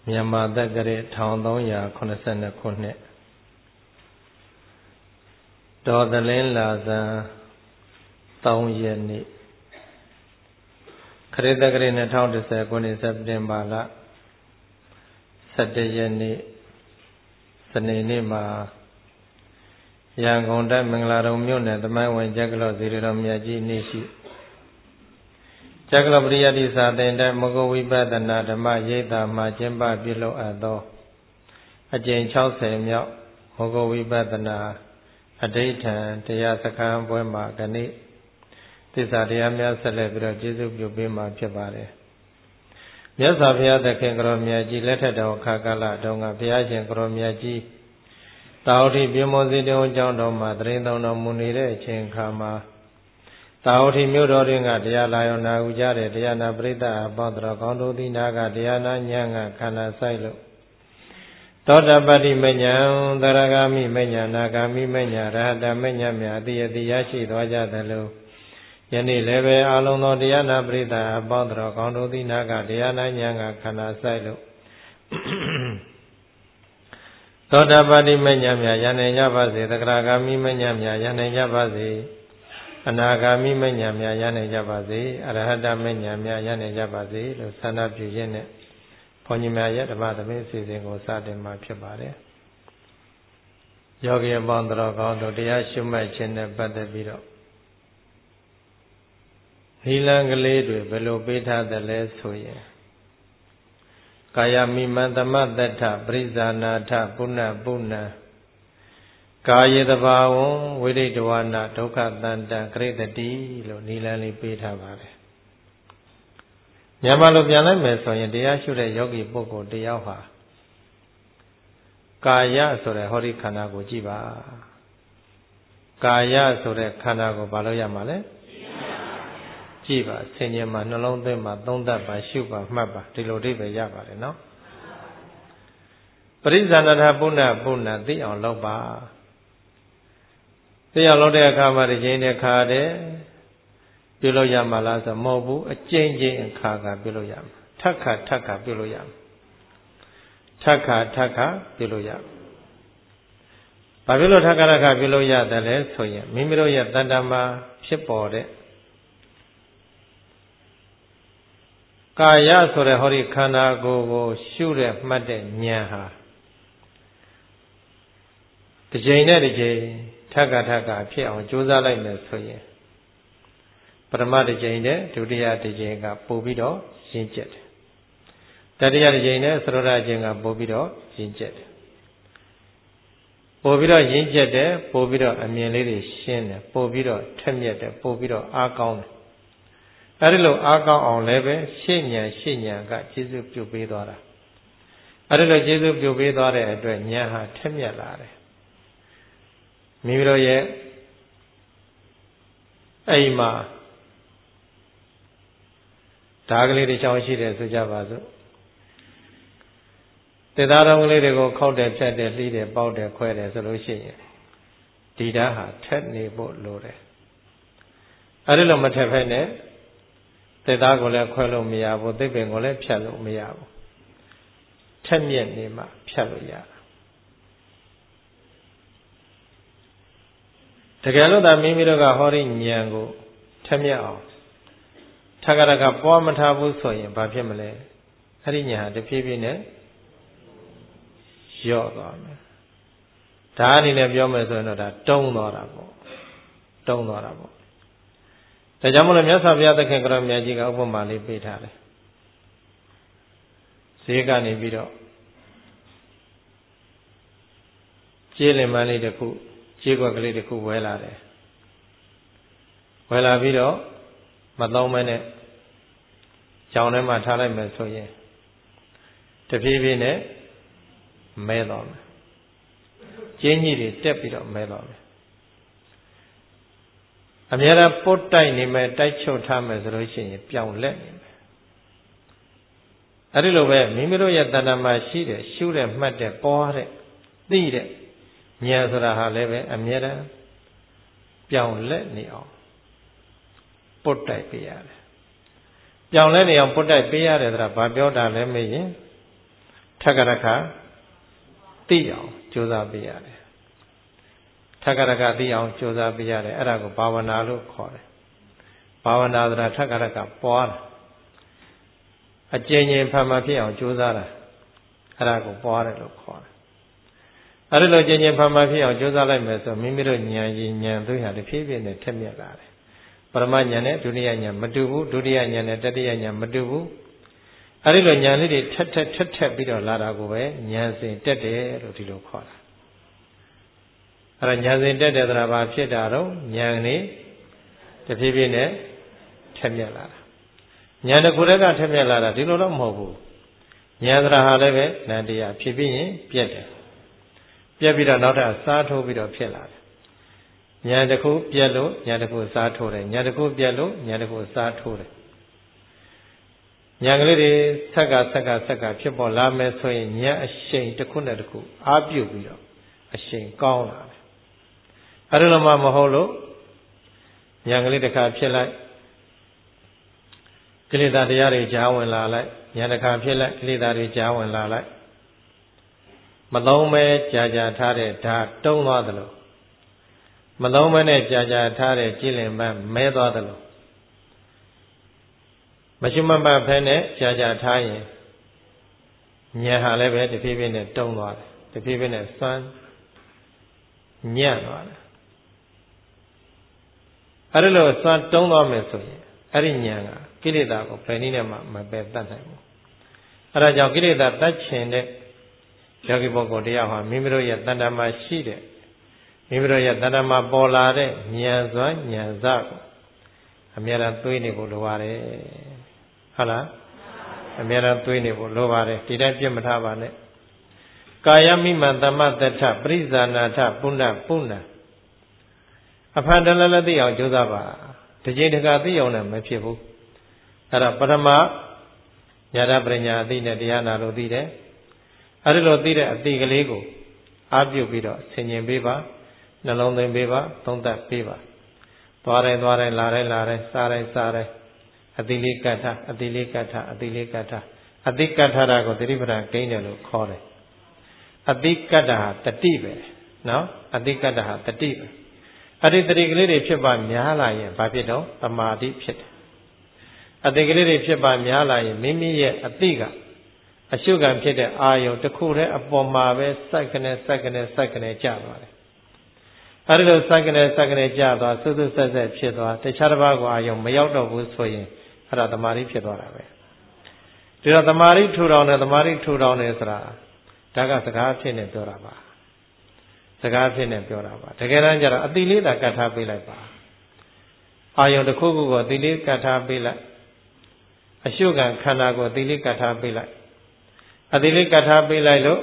မြန်မာသက္ကရာ1382ခုနှစ်တော်သလင်းလာဇန်3ရက်နေ့ခရစ်သက္ကရာ2010ခုနှစ်စက်တင်ဘာလ17ရက်နေ့စနေနေ့မှာရန်ကုန်တိုင်းမင်္ဂလာတုံမြို့နယ်သမိုင်းဝင်ကျက်ကလော့ဇီရတော်မြတ်ကြီးနေ့ရှိကျက်ကလော့ပရိယတိစာသင်တဲ့မဂ္ဂဝိပဿနာဓမ္မရိပ်သာမှာကျင်းပပြုလုပ်အပ်သောအကြိမ်60မြောက်မဂ္ဂဝိပဿနာအဋိဌံတရားစခန်းပွဲမှာကနေ့သစ္စာတရားများဆက်လက်ပြီးတော့ကျေးဇူးပြုပေးမှာဖြစ်ပါတယ်။မြတ်စွာဘုရားသခင်ကိုရောမြတ်ကြီးလက်ထက်တော်ခါကာလတုန်းကဘုရားရှင်ကိုရောမြတ်ကြီးတာဝတိပြမောစီတုံးကျောင်းတော်မှာတရင်တော်တော်မူနေတဲ့အချိန်ခါမှာတာဝတိမြို့တော်တွင်ကတရားလာယောနာဟုကြတဲ့တရားနာပရိသတ်အပေါင်းတော်ကောင်းတို့သည်နာကတရားနာဉာဏ်ကခန္ဓာဆိုင်လို့သောတပတ္တိမဉ္ဇဉ်သရဂာမိမဉ္ဇဉ်နာဂာမိမဉ္ဇဉ်ရဟတမဉ္ဇဉ်များအတိအတိရရှိသွားကြသလိုယနေ့လည်းပဲအလုံးသောတရားနာပရိသတ်အပေါင်းတော်ကောင်းတို့သည်နာကတရားနာဉာဏ်ကခန္ဓာဆိုင်လို့သောတပတ္တိမဉ္ဇဉ်များယန္တကြပါစေသရဂာမိမဉ္ဇဉ်များယန္တကြပါစေအနာဂါမိမဉ္ဇဉ်များရနိုင်ကြပါစေအရဟတမဉ္ဇဉ်များရနိုင်ကြပါစေလို့ဆန္ဒပြုရင်းနဲ့ဘုန်းကြီးများရဲ့ဓမ္မသဘင်အစီအစဉ်ကိုစတင်မှာဖြစ်ပါတယ်။ယောဂီအပေါင်းတော်ကောင်းတို့တရားရှုမှတ်ခြင်းနဲ့ပတ်သက်ပြီးတော့နိလန်ကလေးတွေဘယ်လိုပေးထားသလဲဆိုရင်ကာယမိမံသမတ္တထပရိဇာနာထပုဏ္ဏပုဏ္ဏကာယေတဘာဝံဝိရိတဝနာဒုက္ခတန္တံကရိတတိလို့နိလန်လေးပေးထားပါတယ်မြန်မာလိုပြန်လိုက်မယ်ဆိုရင်တရားရှုတဲ့ယောဂီပုဂ္ဂိုလ်တယောက်ဟာကာယဆိုတဲ့ဟောဒီခန္ဓာကိုကြည့်ပါကာယဆိုတဲ့ခန္ဓာကိုဘာလို့ရမှာလဲကြည့်ပါဆင်ញင်မှာနှလုံးသွင်းမှာသုံးသပ်ပါရှုပါမှတ်ပါဒီလိုအဓိပ္ပာယ်ရပါတယ်နော်ပရိဇာနာထပုဏ္ဏပုဏ္ဏသိအောင်လုပ်ပါသိအောင်လုပ်တဲ့အခါမှာဒီချိန်နဲ့ခါတယ်ပြုလို့ရမှာလားဆိုမဟုတ်ဘူးအကျဉ်းချင်းအခါကပြုလို့ရမှာထက်ခါထက်ခါပြုလို့ရမှာထက်ခါထက်ခါပြုလို့ရမှာဘာဖြစ်လို့ထက်ခါထက်ခါပြုလို့ရတယ်လဲဆိုရင်မိမိတို့ရဲ့တဏ္ဍာမှာဖြစ်ပေါ်တဲ့ကာယဆိုတဲ့ဟောဒီခန္ဓာကိုယ်ကိုရှုတဲ့မှတ်တဲ့ဉာဏ်ဟာတစ်ချိန်နဲ့တစ်ချိန်ထက်ကထက်ကဖြစ်အောင်ကြိုးစားလိုက်မယ်ဆိုရင်ပထမတစ်ချိန်နဲ့ဒုတိယတစ်ချိန်ကပို့ပြီးတော့ရှင်းကျက်တယ်တတိယတစ်ချိန်နဲ့သရဏအချိန်ကပို့ပြီးတော့ရှင်းကျက်တယ်ပို့ပြီးတော့ရင်းကျက်တယ်ပို့ပြီးတော့အမြင်လေးတွေရှင်းတယ်ပို့ပြီးတော့ထက်မြက်တယ်ပို့ပြီးတော့အားကောင်းတယ်အဲဒီလိုအားကောင်းအောင်လည်းပဲရှင်းဉာဏ်ကကျေစုပြုပေးသွားတာအဲဒီလိုကျေစုပြုပေးသွားတဲ့အတွက်ဉာဏ်ဟာထက်မြက်လာတယ်မိမိတို့ရဲ့အိမ်မှာဓာကလေးတစ်ချောင်းရှိတယ်ဆိုကြပါစို့တေသားတော်ကလေးတွေကိုခောက်တယ်ဖြတ်တယ်လှီးတယ်ပေါက်တယ်ခွဲတယ်ဆိုလို့ရှိရင်ဒီဓာတ်ဟာထက်နေဖို့လိုတယ်အဲဒီလိုမထက်ဖက်နဲ့တေသားကိုလည်းခွဲလို့မရဘူးသစ်ပင်ကိုလည်းဖြတ်လို့မရဘူးထက်မြက်နေမှဖြတ်လို့ရတယ်တကယ်လို့သာမိမိတို့ကဟောဒီဉာဏ်ကိုထက်မြက်အောင်ထက်ကရကပွားမထားဘူးဆိုရင်ဘာဖြစ်မလဲအဲ့ဒီဉာဏ်ဟာတဖြည်းဖြည်းနဲ့လျော့သွားမယ်ဒါအနေနဲ့ပြောမယ်ဆိုရင်တော့ဒါတုံးသွားတာပေါ့ဒါကြောင့်မလို့မြတ်စွာဘုရားသခင်ကရောမြတ်ကြီးကဥပမာလေးပေးထားတယ်ဈေးကနေပြီးတော့ကျေးလင်မန်းလေးတစ်ခုခြေကွက်ကလေးတစ်ခုဝဲလာတယ်ဝဲလာပြီးတော့မသုံးမဲနဲ့ကြောင်ထဲမှာထားလိုက်မယ်ဆိုရင်တဖြည်းဖြည်းနဲ့မဲသွားမယ်ကျင်းကြီးတွေတက်ပြီးတော့မဲသွားမယ်အများအားပုတ်တိုက်နေမယ်တိုက်ချုပ်ထားမယ်ဆိုလို့ရှိရင်ပြောင်းလက်နေမယ်အဲဒီလိုပဲမိမိတို့ရဲ့တဏ္ဍာမှာရှိတဲ့ရှုတဲ့မှတ်တဲ့ပွားတဲ့သိတဲ့ဉာဏ်ဆိုတာဟာလည်းပဲအမြဲတမ်းပြောင်းလဲနေအောင်ပုတ်တိုက်ပေးရတယ်။ပြောင်းလဲနေအောင်ပုတ်တိုက်ပေးရတယ်ဆိုတာဘာပြောတာလဲမေးရင်ထ Takaraka Tiyao Josa Biare Takaraka Tiyao Josa Biare Arago Bhavana Lu Kore Bhavana Takaraka Poa A Jenny Pamapia Josa Arago Poa Lu Kore Arilo Jenny Pamapia Josa Lemeso Mimiro Nyan Duha the Pibi in the Temia Paramanyane, Dunianya Madubu, Durianya, Dadianya Madubu. Arilo Nyani, Tet Bido Larago, Nyansi, Tete, Rotilo Kora. Aranyansi, Tete, Raba Piedaro, Nyani, the Pibine, Temia. Nyana Kurega Temia, Dilo Mobu. Nyadra Haleve, Nadia, Pibini, Pieta. Piabida not a Sato Bido Piela. Nyadaku Pielo, Nyadaku Satore, Nyadaku Pielo, Nyadaku Satore. Nyangli Saga, people lame so in Nya a shame to Kunadaku, Abu, a shame, gone. Arulama Maholo, Nyangli the Capilla, Kilidari Jaw and Lala, Yadaka Pilla, Kilidari Jaw and Lala. Malome, Jaja Tare, don't bother. Malomane Jaja Tare, Gilliam, Medodalo. Machimamba Pene, Jaja Taye. Nyahaleve, the people in don't want the people in son. Nyan. Arilo, son, don't want me so. Arinyanga, Kilida, Peninama, my bed that time. Araja Kilida, that chain, Jagiboko Diaha, Mimiro Yatandama Shide. Mimiro Yatanama Bolare, Nyanza, Nyanza. Amira Twini Bulovare. Hala? Amira Twini Bulovare. Did I give Matavane? Kayami Mandama Data, Briza Nata, Puna. Upon the Laladi of Josaba, the Jedagati owner, my people. Ara Padama Yada Brenya, Dina Diana Rodide. Arilo Dida, Digalego. Abu Bido, Senyan Biba. Nalonde Biba, Tonda Biba. Dware, Lare, Sare, Adilikata, Adikata, go deliver Gainelo, call it. Adikata, the Tibe, no? Adikata, the Tibe. Adikari Chiba Miala, Babido, the Madi Pit. Adikari Chiba Miala, Mimi, Adiga. A sugar pit, Ayo, the Kure, a bomba, second, Java. Arilo Sagane Java, Sudu says Chidwa, the Charabago Ayo, Mayoto was for you, the Mari Chidwa. Did the Mari 2 round and the Mari 2 round is Ra. Daga Sagapin and Doraba. Sagapin and Doraba. Tagaranja, Adili, the Catabila. Ayo the Kugu, Dili Catabila. A sugar Kanago, Dili Catabila. Adili Catabila.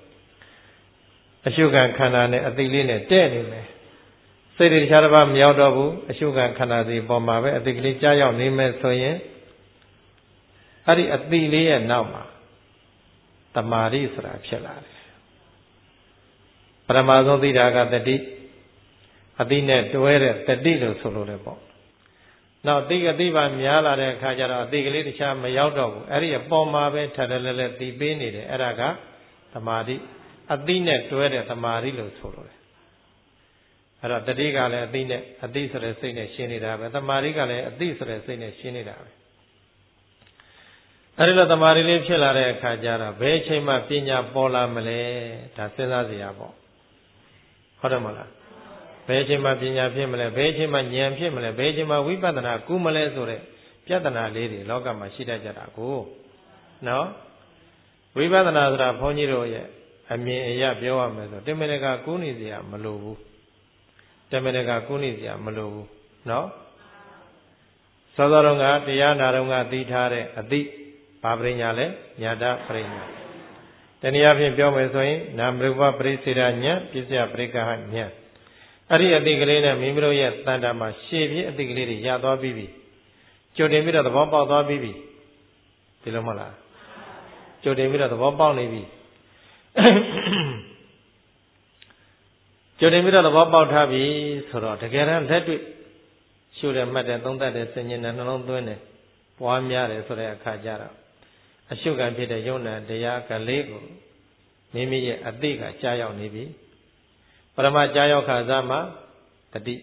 A sugar canane, Adilina, dead. Say the Charaba Miaudabu, a sugar canadi, Bomba, a digli Jaya, Nime Soye. Ari Adili and Nama. The Marisra Chelare. Paramazon the Daga the D. Adine to wear the Dilo Solorebo. Now Diga Diva Miala Kajara, Digli Cham Miaudabu, Ari a Bomba, Tadale, the Beni, Eraga, the Madi. Adine to wear the Marilo Solo. At the Digale, Adine, a diesel sine Shinida, the Marigale, a diesel sine Shinida. Arilla the Marili Chelare Kajara, Bechema Pina Bola Male, Tasenaziabo. Hodamala. Bechema Pina Pimele, Bechema Nyam Pimele, Bechema Wipatana, Kumale Sore, Piatana lady, Logama Shida Jarago. No? Wipatana Poniro yet. I mean, ya Bioa Meso, Demenega Kunizia, Malu. Demenega Kunizia, Malu. No? Sodaronga, Diana Ronga, Ditare, Adi, Pabrignale, Yada Prina. Then you have him Biomesoin, Namruva Prisiranya, Pisia Brika Nya. Ari Adigalina, Mimro yet, Tandama, Shivi, Adigli, Yado Bibi. Jodemira the Boba Bibi. Tilomala. Jodemira the Boba Nibi. Jodemira the Bob Tabi, Soro, together, let it shoot a matter, don't that is singing and alone doing it. One yard is for their Kajara. အရှုခံဖြစ်တဲ့ယုံနာတရားကလေးကိုမိမိရဲ့အသိကကြားရောက်နေပြီပရမကြားရောက်ခါစားမှာတတိ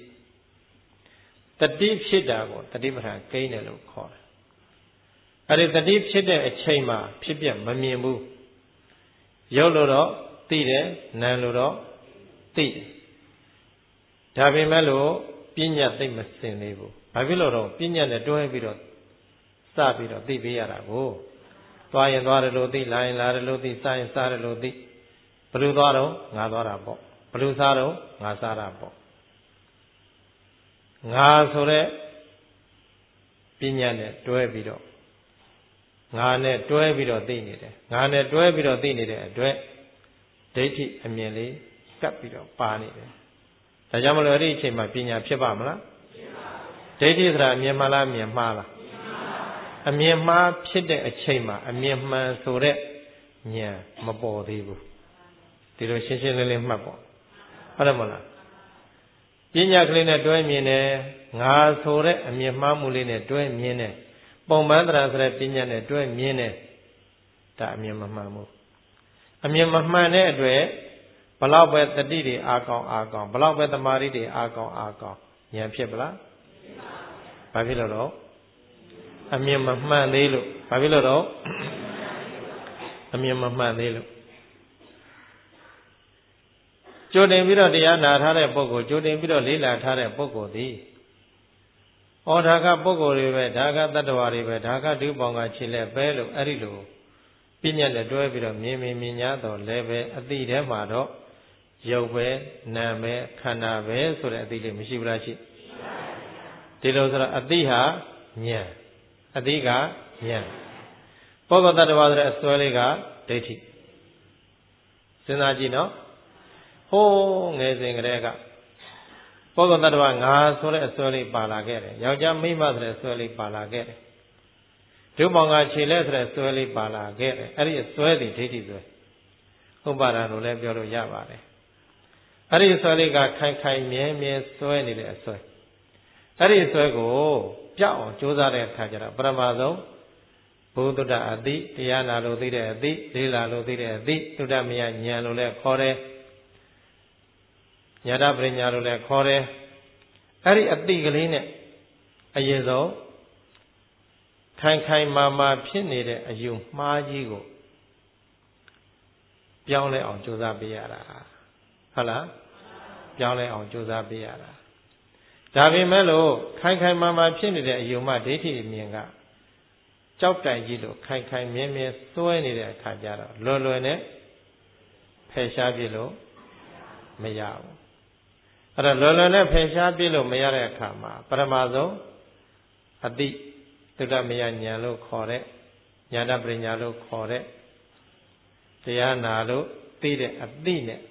ဖြစ်တာကိုတတိပဋ္ဌာန်ကိန်းတယ်လို့ခေါ်တယ်အဲ့ဒီတတိဖြစ်တဲ့အချိန်မှာဖြစ်ပြမမြင်ဘူးရုပ်လို့တော့သိတယ်နာမ်လို့တော့သိတယ်ဒါပေမဲ့လို့ပညာသိမစင်သေးဘူးဘာဖြစ်လို့တော့ပညာနဲ့တွဲပြီးတော့စပြီးတော့သိပေးရတာကိုသွားရင်သွားတယ်လို့သိလာရင်လာတယ်လို့သိစားရင်စားတယ်လို့သိဘယ်လိုသွားတော့ငါသွားတာပေါ့ဘယ်လိုစားတော့ငါစားတာပေါ့ငါဆိုတဲ့ပညာနဲ့တွဲပြီးတော့ငါနဲ့တွဲပြီးတော့သိနေတယ်ငါနဲ့တွဲပြီးတော့သိနေတဲ့အတွက်ဒိဋ္ဌိအမြင်လေးကပ်ပြီးတော့ပါနေတယ်ဒါကြောင့်မလို့အဲ့ဒီအချိန်မှာပညာဖြစ်ပါမလားဒိဋ္ဌိဆိုတာအမြင်မှလားအမြင်မှားလားအမြင်မှားဖြစ်တဲ့အချိန်မှာအမြင်မှန်ဆိုတဲ့ဉာဏ်မပေါ်သေးဘူးဒီလိုရှင်းရှင်းလင်းလင်းမှတ်ပေါ့ဟုတ်တယ်မလားပညာကလေးနဲ့တွဲမြင်တယ်ငါဆိုတဲ့အမြင်မှားမှုလေးနဲ့တွဲမြင်တယ်ပုံမှန်တရားဆိုတဲ့ပညာနဲ့တွဲမြင်တယ်ဒါအမြင်မမှန်ဘူးအမြင်မမှန်တဲ့အတွက်ဘလောက်ပဲတတိတွေအားကောင်းဘလောက်ပဲတမာရီတွေအားကောင်းဉာဏ်ဖြစ်ပလားဘာဖြစ်လို့တော့အမြင်မမှန်သေးလို့ဘာဖြစ်လို့တော့အမြင်မမှန်သေးလို့ကြိုတင်ပြီးတော့တရားနာထားတဲ့ပုဂ္ဂိုလ်ကြိုတင်ပြီးတော့လေ့လာထားတဲ့ပုဂ္ဂိုလ်သည်ဩဒါကပုဂ္ဂိုလ်တွေပဲဒါကတတ္တဝါတွေပဲဒါကဒုပေါင်းကခြေလက်ပဲလို့အဲ့ဒီလိုပညာနဲ့တွဲပြီးတော့မြင်ညာတော့လည်းပဲအတိထဲမှာတော့ရုပ်ပဲနာမ်ပဲခန္ဓာပဲဆိုတဲ့အတိလေးမရှိဘူးလားရှိဒီလိုဆိုတော့အတိဟာဉာဏ်အတိကဉာဏ်ပုဂ္ဂိုလ်တ attva ဆိုတဲ့အစွဲလေးကဒိဋ္ဌိစဉ်းစားကြည့်နော်ဟိုးငယ်စဉ်ကတည်းကပုဂ္ဂိုလ်တ attva ငါဆိုတဲ့အစွဲလေးပါလာခဲ့တယ်ယောက်ျားမိန်းမဆိုတဲ့အစွဲလေးပါလာခဲ့တယ်ဒုပေါင်းကခြေလက်ဆိုတဲ့စွဲလေးပါလာခဲ့တယ်အဲ့ဒီစွဲသည်ဒိဋ္ဌိစွဲဥပါဒံလို့လည်းပြောလို့ရပါတယ်အဲ့ဒီစွဲလေးကခိုင်မြဲစွဲနေတဲ့အစွဲအဲ့ဒီစွဲကိုပြောက်အောင်ကြိုးစားတဲ့အခါကျတော့ပရမဆုံးဘုဒ္ဓအတိတရားနာလို့သိတဲ့အတိလေးလာလို့သိတဲ့အတိသုဒ္ဓမယဉာဏ်လို့လည်းခေါ်တယ်ညာတပရိညာလို့လည်းခေါ်တယ်အဲ့ဒီအတိကလေးနဲ့အရင်ဆုံးခိုင်မာဖြစ်နေတဲ့အယူမှားကြီးကိုပြောင်းလဲအောင်ကြိုးစားပေးရတာဟုတ်လားပြောင်းလဲအောင်ကြိုးစားပေးရတာဒါပေမဲ့လို့ခိုင်မာဖြစ်နေတဲ့အယူမှဒိဋ္ဌိအမြင်ကကြောက်တိုင်ကြီးလို့ခိုင်မြဲစွဲနေတဲ့အခါကျတော့လွယ်နဲ့ဖယ်ရှားပြလို့မရဘူးအဲ့တော့လွယ်နဲ့ဖယ်ရှားပြလို့မရတဲ့အခါမှာပရမဆုံးအတိသုဒ္ဓမယဉာဏ်လို့ခေါ်တဲ့ညာတပရိညာလို့ခေါ်တဲ့တရားနာလို့သိတဲ့အတိနဲ့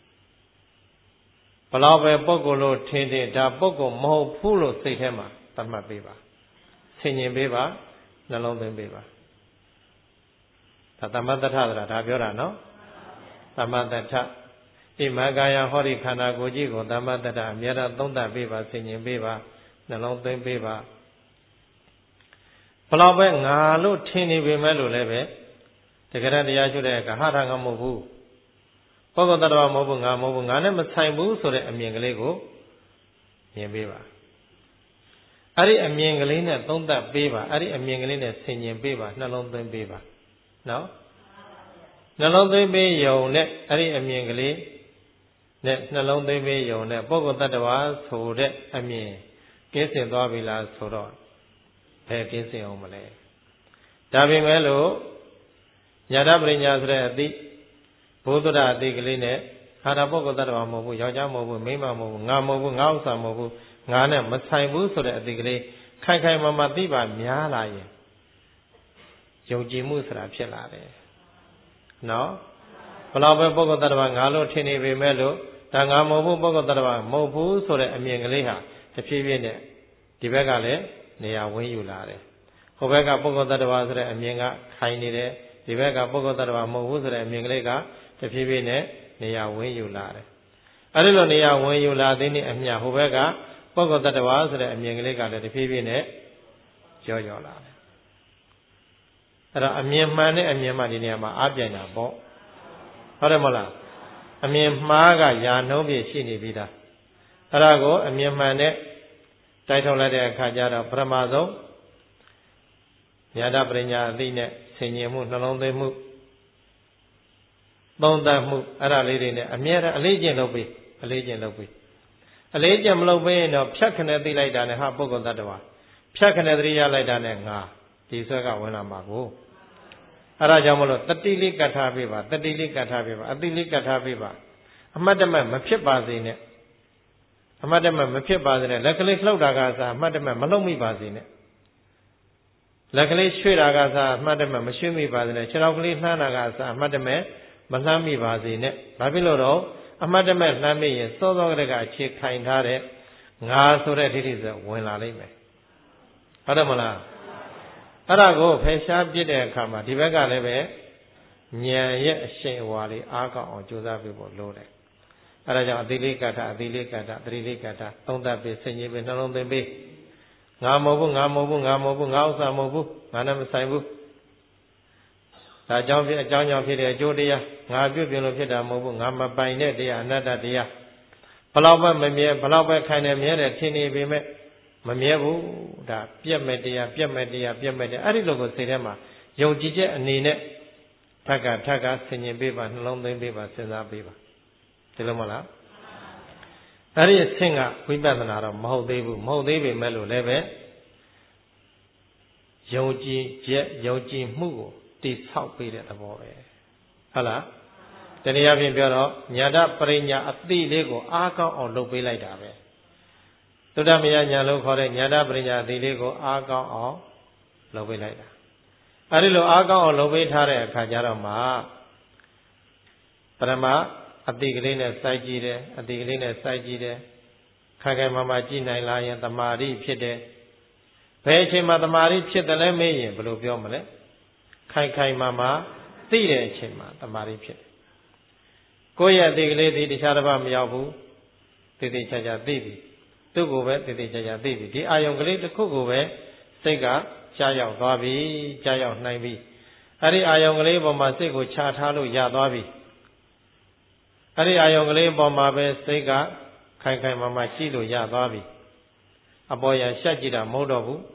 ဘလောက်ပဲပုဂ္ဂိုလ်လို့ထင်ဒါပုဂ္ဂိုလ်မဟုတ်ဘူးလို့စိတ်ထဲမှာသတ်မှတ်ပေးပါဆင်ញင်ပေးပါနှလုံးသွင်းပေးပါဒါသမတ္တထဆိုတာဒါပြောတာနော်သမတ္တထဣမကာယဟောဒီခန္ဓာကိုယ်ကြီးကိုသမတ္တထအမြဲတမ်းသုံးသပ်ပေးပါဆင်ញင်ပေးပါနှလုံးသွင်းပေးပါဘလောက်ပဲငါလို့ထင်နေပေမဲ့လို့လည်းပဲတကယ်တရားရှုတဲ့အခါဟာတာငါမဟုတ်ဘူးပုဂ္ဂိုလ်တ attva မဟုတ်ဘူးငါမဟုတ်ဘူးငါနဲ့မဆိုင်ဘူးဆိုတဲ့အမြင်ကလေးကိုမြင်ပေးပါအဲ့ဒီအမြင်ကလေးနဲ့သုံးသပ်ပေးပါအဲ့ဒီအမြင်ကလေးနဲ့ဆင်ញင်ပေးပါနှလုံးသွင်းပေးပါနော်နှလုံးသွင်းပေးယုံနဲ့အဲ့ဒီအမြင်ကလေးနဲ့နှလုံးသွင်းပေးယုံနဲ့ပုဂ္ဂိုလ်တ attva ဆိုတဲ့အမြင်ကင်းစင်သွားပြီလားဆိုတော့ဘယ်ကင်းစင်အောင်မလဲဒါပေမဲ့လို့ညာတပရိညာဆိုတဲ့အတိဘုဒ္ဓအတိကလေးနဲ့ခန္ဓာပုဂ္ဂိုလ်တ attva မဟုတ်ဘူးယောက်ျားမဟုတ်ဘူးမိန်းမမဟုတ်ဘူးငါမဟုတ်ဘူးငါဥစ္စာမဟုတ်ဘူးငါနဲ့မဆိုင်ဘူးဆိုတဲ့အတိကလေးခိုင်မာသိပါများလာရင်ယုံကြည်မှုဆိုတာဖြစ်လာတယ်နော်ဘလောက်ပဲပုဂ္ဂိုလ်တ attva ငါလို့ထင်နေပေမဲ့လို့ဒါငါမဟုတ်ဘူးပုဂ္ဂိုလ်တ attva မဟုတ်ဘူးဆိုတဲ့အမြင်ကလေးဟာတဖြည်းဖြည်းနဲ့ဒီဘက်ကလည်းနေရာဝင်းယူလာတယ်ဟိုဘက်ကပုဂ္ဂိုလ်တ attva ဆိုတဲ့အမြင်ကခိုင်နေတယ်ဒီဘက်ကပုဂ္ဂိုလ်တ attva မဟုတ်ဘူးဆိုတဲ့အမြင်ကလေးကတဖြည်းဖြည်းနဲ့နေရာဝင်းယူလာတယ်အဲ့ဒီလိုနေရာဝင်ယူလာသေးတဲ့အမြဟိုဘက်ကပုဂ္ဂိုလ်တ attva ဆိုတဲ့အမြင်ကလေးကလည်းတဖြည်းဖြည်းနဲ့ကြောလာတယ်အဲ့တော့အမြင်မှန်နဲ့အမြင်မှဒီနေရာမှာအားပြိုင်တာပေါ့ဟုတ်တယ်မဟုတ်လားအမြင်မှားကယာနှုံးပြည့်ရှိနေပြီသားအဲ့ဒါကိုအမြင်မှန်နဲ့တိုက်ထုတ်လိုက်တဲ့အခါကျတော့ပထမဆုံးဉာဏပညာအသိနဲ့ဆင်ញင်မှုနှလုံးသွင်းမှုသုံးသပ်မှုအဲ့ဒါလေးတွေနဲ့အမြဲတမ်းအလေးကျင့်လုပ်ပြီးအလေးကျင့်လုပ်ပြီးအလေးကျင့်မလုပ်ဘဲရင်တော့ဖြတ်ခနဲ့သိလိုက်တာနဲ့ဟာပုဂ္ဂိုလ်တ attva ဖြတ်ခနဲ့သတိရလိုက်တာနဲ့ငါဒီဆွဲကဝင်လာမှာကိုအဲ့ဒါကြောင့်မလို့တတိလေးကတ်ထားပေးပါတတိလေးကတ်ထားပေးပါအတိလေးကတ်ထားပေးပါအမှတ်တမဲ့မဖြစ်ပါစေနဲ့အမှတ်တမဲ့မဖြစ်ပါစေနဲ့လက်ကလေးလှုပ်တာကစားအမှတ်တမဲ့မလှုပ်မိပါစေနဲ့လက်ကလေးရွှေ့တာကစားအမှတ်တမဲ့မရွှေ့မိပါစေနဲ့ခြေထောက်ကလေးလှမ်းတာကစားအမှတ်တမဲ့မလှမ်းမိပါစေနဲ့ဘာဖြစ်လို့တော့အမှတ်တမဲ့လှမ်းမိရင်စောစောကတည်းကအခြေခိုင်ထားတဲ့ငါဆိုတဲ့ဒိဋ္ဌိစဝင်လာလိမ့်မယ်ဟုတ်တယ်မလားအဲ့ဒါကိုဖယ်ရှားပြစ်တဲ့အခါမှာဒီဘက်ကလည်းပဲဉာဏ်ရဲ့အရှိန်အဝါလေးအားကောင်းအောင်ကြိုးစားပြဖို့လိုတယ်အဲ့ဒါကြောင့်အတိလေးကတ္ထအတိလေးကတ္ထသတိလေးကတ္ထသုံးသပ်ပြီးဆင်ခြင်ပြီးနှလုံးသွင်းပြီးငါမဟုတ်ဘူးငါမဟုတ်ဘူးငါမဟုတ်ဘူးငါဥစ္စာမဟုတ်ဘူးငါနဲ့မဆိုင်ဘူးဒါကြောင့်ဖြစ်အကြောင်းကြောင့်ဖြစ်တဲ့အကျိုးတရားငါပြုတ်ပြလို့ဖြစ်တာမဟုတ်ဘူးငါမပိုင်တဲ့တရားအနတ္တတရားဘလောက်ပဲမမြဲဘလောက်ပဲခိုင်နေမြဲတယ်ထင်နေပေမဲ့မမြဲဘူးဒါပြက်မဲ့တရားပြက်မဲ့တရားပြက်မဲ့တရားအဲ့ဒီလိုကိုစိတ်ထဲမှာယုံကြည်ချက်အနေနဲ့ထက်ကဆင်ញင်ပေးပါနှလုံးသွင်းပေးပါစဉ်းစားပေးပါဒီလိုမလားအဲ့ဒီအဆင့်ကဝိပဿနာတော့မဟုတ်သေးဘူးမဟုတ်သေးပေမဲ့လို့လည်းပဲယုံကြည်ချက်ယုံကြည်မှုကိုတိဆောက်ပေးတဲ့သဘောပဲဟုတ်လားတနည်းအားဖြင့်ပြောတော့ညာတပရိညာအတိလေးကိုအားကောင်းအောင်လုပ်ပေးလိုက်တာပဲသုဒ္ဓမယညာလို့ခေါ်တဲ့ညာတပရိညာအတိလေးကိုအားကောင်းအောင်လုပ်ပေးလိုက်တာအဲဒီလိုအားကောင်းအောင်လုပ်ပေးထားတဲ့အခါကျတော့မှပရမအတိကလေးနဲ့စိုက်ကြည့်တယ်အတိကလေးနဲ့စိုက်ကြည့်တယ်ခိုင်ခိုင်မာမာကြည့်နိုင်လာရင်တမာတိဖြစ်တယ်ဘယ်အချိန်မှာတမာတိဖြစ်တယ်လဲမေးရင်ဘယ်လိုပြောမလဲခိုင်ခိုင်မာမာသိတဲ့အချိန်မှာတမာတိဖြစ်တယ်ကိုယ့်ရဲ့အတိကလေးဒီတခြားတစ်ပါးမရောက်ဘူးသိသိချာချာသိပြီသူ့ကိုပဲသိသိချာချာသိပြီဒီအာယုံကလေးတစ်ခုကိုပဲစိတ်ကကြားရောက်သွားပြီကြားရောက်နိုင်ပြီအဲ့ဒီအာယုံကလေးပေါ်မှာစိတ်ကိုခြာထားလို့ရသွားပြီအဲ့ဒီအာယုံကလေးပေါ်မှာပဲစိတ်ကခိုင်ခိုင်မာမာရှိလို့ရသွားပြီအပေါ်ရရှက်ကြည့်တာမဟုတ်တော့ဘူး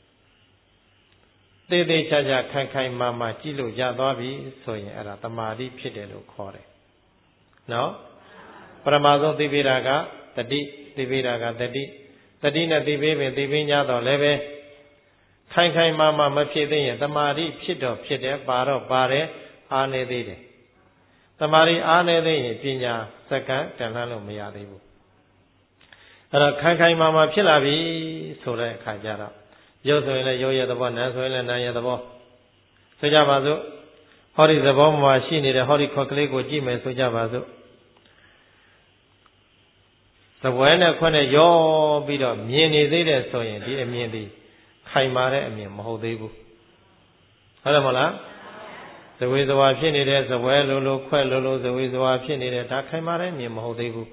သေးသေးချာချာခိုင်ခိုင်မာမာကြည့်လို့ရသွားပြီဆိုရင်အဲ့ဒါတမာတိဖြစ်တယ်လို့ခေါ်တယ်နော်ပရမဆုံးသိပေးတာကတတိသိပေးတာကတတိနဲ့သိပေးပင်သိပေး냐တော့လည်းပဲခိုင်ခိုင်မာမာမဖြစ်သေးရင်တမာတိဖြစ်တော့ဖြစ်တယ်ပါတော့ပါတယ်အားနေသေးတယ်တမာတိအားနေသေးရင်ပညာစက္ကန့်တန်လှမ်းလို့မရသေးဘူးအဲ့တော့ခိုင်ခိုင်မာမာဖြစ်လာပြီဆိုတဲ့အခါကျတော့ရုပ်ဆိုရင်လည်းရုပ်ရဲ့သဘောနာမ်ဆိုရင်လည်းနာမ်ရဲ့သဘောဆိုကြပါစို့ဟောဒီသဘောမှာရှိနေတဲ့ဟောဒီခွက်ကလေးကိုကြည့်မယ်ဆိုကြပါစို့သပွဲနဲ့ခွက်နဲ့ရောပြီးတော့မြင်နေသေးတယ်ဆိုရင်ဒီအမြင်ဒီခိုင်မာတဲ့အမြင်မဟုတ်သေးဘူးဟုတ်တယ်မလားဇဝေဇဝါဖြစ်နေတဲ့ဇပွဲလိုခွက်လိုဇဝေဇဝါဖြစ်နေတဲ့ဒါခိုင်မာတဲ့အမြင်မဟုတ်သေးဘူး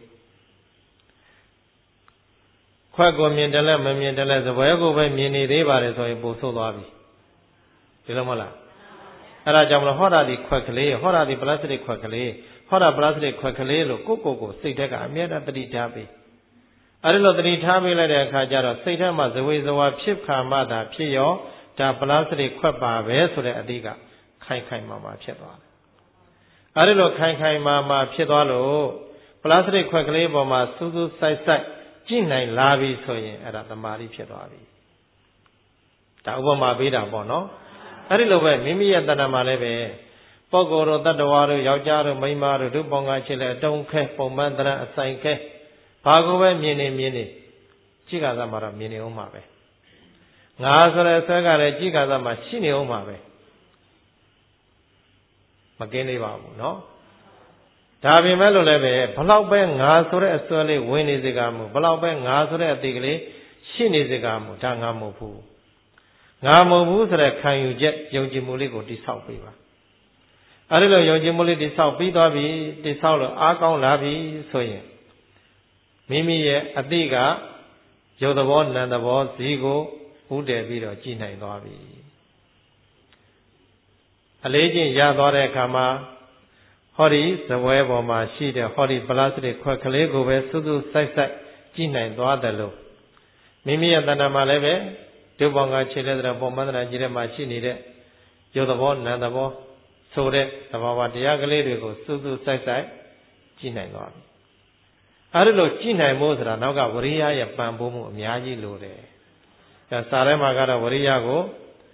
ခွက်ကိုမြင်တယ်လဲမမြင်တယ်လဲဇပွဲကိုပဲမြင်နေသေးပါတယ်ဆိုရင်ပို့ဆိုးသွားပြီဒီလိုမဟုတ်လားအဲ့ဒါကြောင့်မလို့ဟောတာဒီခွက်ကလေးဟောတာဒီပလတ်စတစ်ခွက်ကလေးဟောတာပလတ်စတစ်ခွက်ကလေးလို့ကိုစိတ်ထဲကအမြဲတမ်းတတိထားပြီးအဲ့ဒီလိုတတိထားပေးလိုက်တဲ့အခါကျတော့စိတ်ထဲမှာဇဝေဇဝါဖြစ်ခါမှသာဖြစ်ရောဒါပလတ်စတစ်ခွက်ပါပဲဆိုတဲ့အတိကခိုင်ခိုင်မာမာဖြစ်သွားတယ်အဲ့ဒီလိုခိုင်ခိုင်မာမာဖြစ်သွားလို့ပလတ်စတစ်ခွက်ကလေးပေါ်မှာစူးစူးဆိုင်ဆိုင်ကြည့်နိုင်လာပြီဆိုရင်အဲ့ဒါတမာတိဖြစ်သွားပြီဒါဥပမာပေးတာပေါ့နော်အဲ့ဒီလိုပဲမိမိရဲ့တဏ္ဍာမှာလည်းပဲပုဂ္ဂိုလ်တို့တတ္တဝါတို့ယောက်ျားတို့မိန်းမတို့ဒုပေါင်းကချစ်လက်အတုံးခဲပုံမှန်တရအဆိုင်ခဲဘာကိုပဲမြင်နေကြည့်ကစားမှာတော့မြင်နေအောင်မှာပဲငါဆိုတဲ့ဆွဲကလည်းကြည့်ကစားမှာရှိနေအောင်မှာပဲမကင်းသေးပါဘူးနော်ဒါပေမဲ့လို့လည်းပဲဘလောက်ပဲငါဆိုတဲ့အစွဲလေးဝင်နေစေကမှုဘလောက်ပဲငါဆိုတဲ့အတိကလေးရှိနေစေကမှုဒါငါမဟုတ်ဘူးငါမဟုတ်ဘူးဆိုတဲ့ခံယူချက်ယုံကြည်မှုလေးကိုတိဆောက်ပေးပါအဲဒီလိုယုံကြည်မှုလေးတိဆောက်ပြီးသွားပြီတိဆောက်လို့အားကောင်းလာပြီဆိုရင်မိမိရဲ့အတိကယုတ်သဘောနံသဘောဇီကိုဥတည်ပြီးတော့ကြည်နိုင်သွားပြီအလေးချင်းရသွားတဲ့အခါမှာဟောဒီဇပွဲပေါ်မှာရှိတဲ့ဟောဒီပလတ်စတစ်ခွက်ကလေးကိုပဲစွတ်စွတ်စိုက်စိုက်ကြည့်နိုင်သွားတယ်လို့မိမိရဲ့တဏ္ဍာမှာလည်းပဲဒုဘောင်ကခြေလက်တဲ့ပေါ်မန္တနာကြီးထဲမှာရှိနေတဲ့ရုပ်သဘောနာမ်သဘောဆိုတဲ့သဘာဝတရားကလေးတွေကိုစွတ်စွတ်စိုက်စိုက်ကြည့်နိုင်သွားပြီအဲဒီလိုကြည့်နိုင်ဖို့ဆိုတာနောက်ကဝရိယရဲ့ပံ့ပိုးမှုအများကြီးလိုတယ်။စာထဲမှာကတော့ဝရိယကို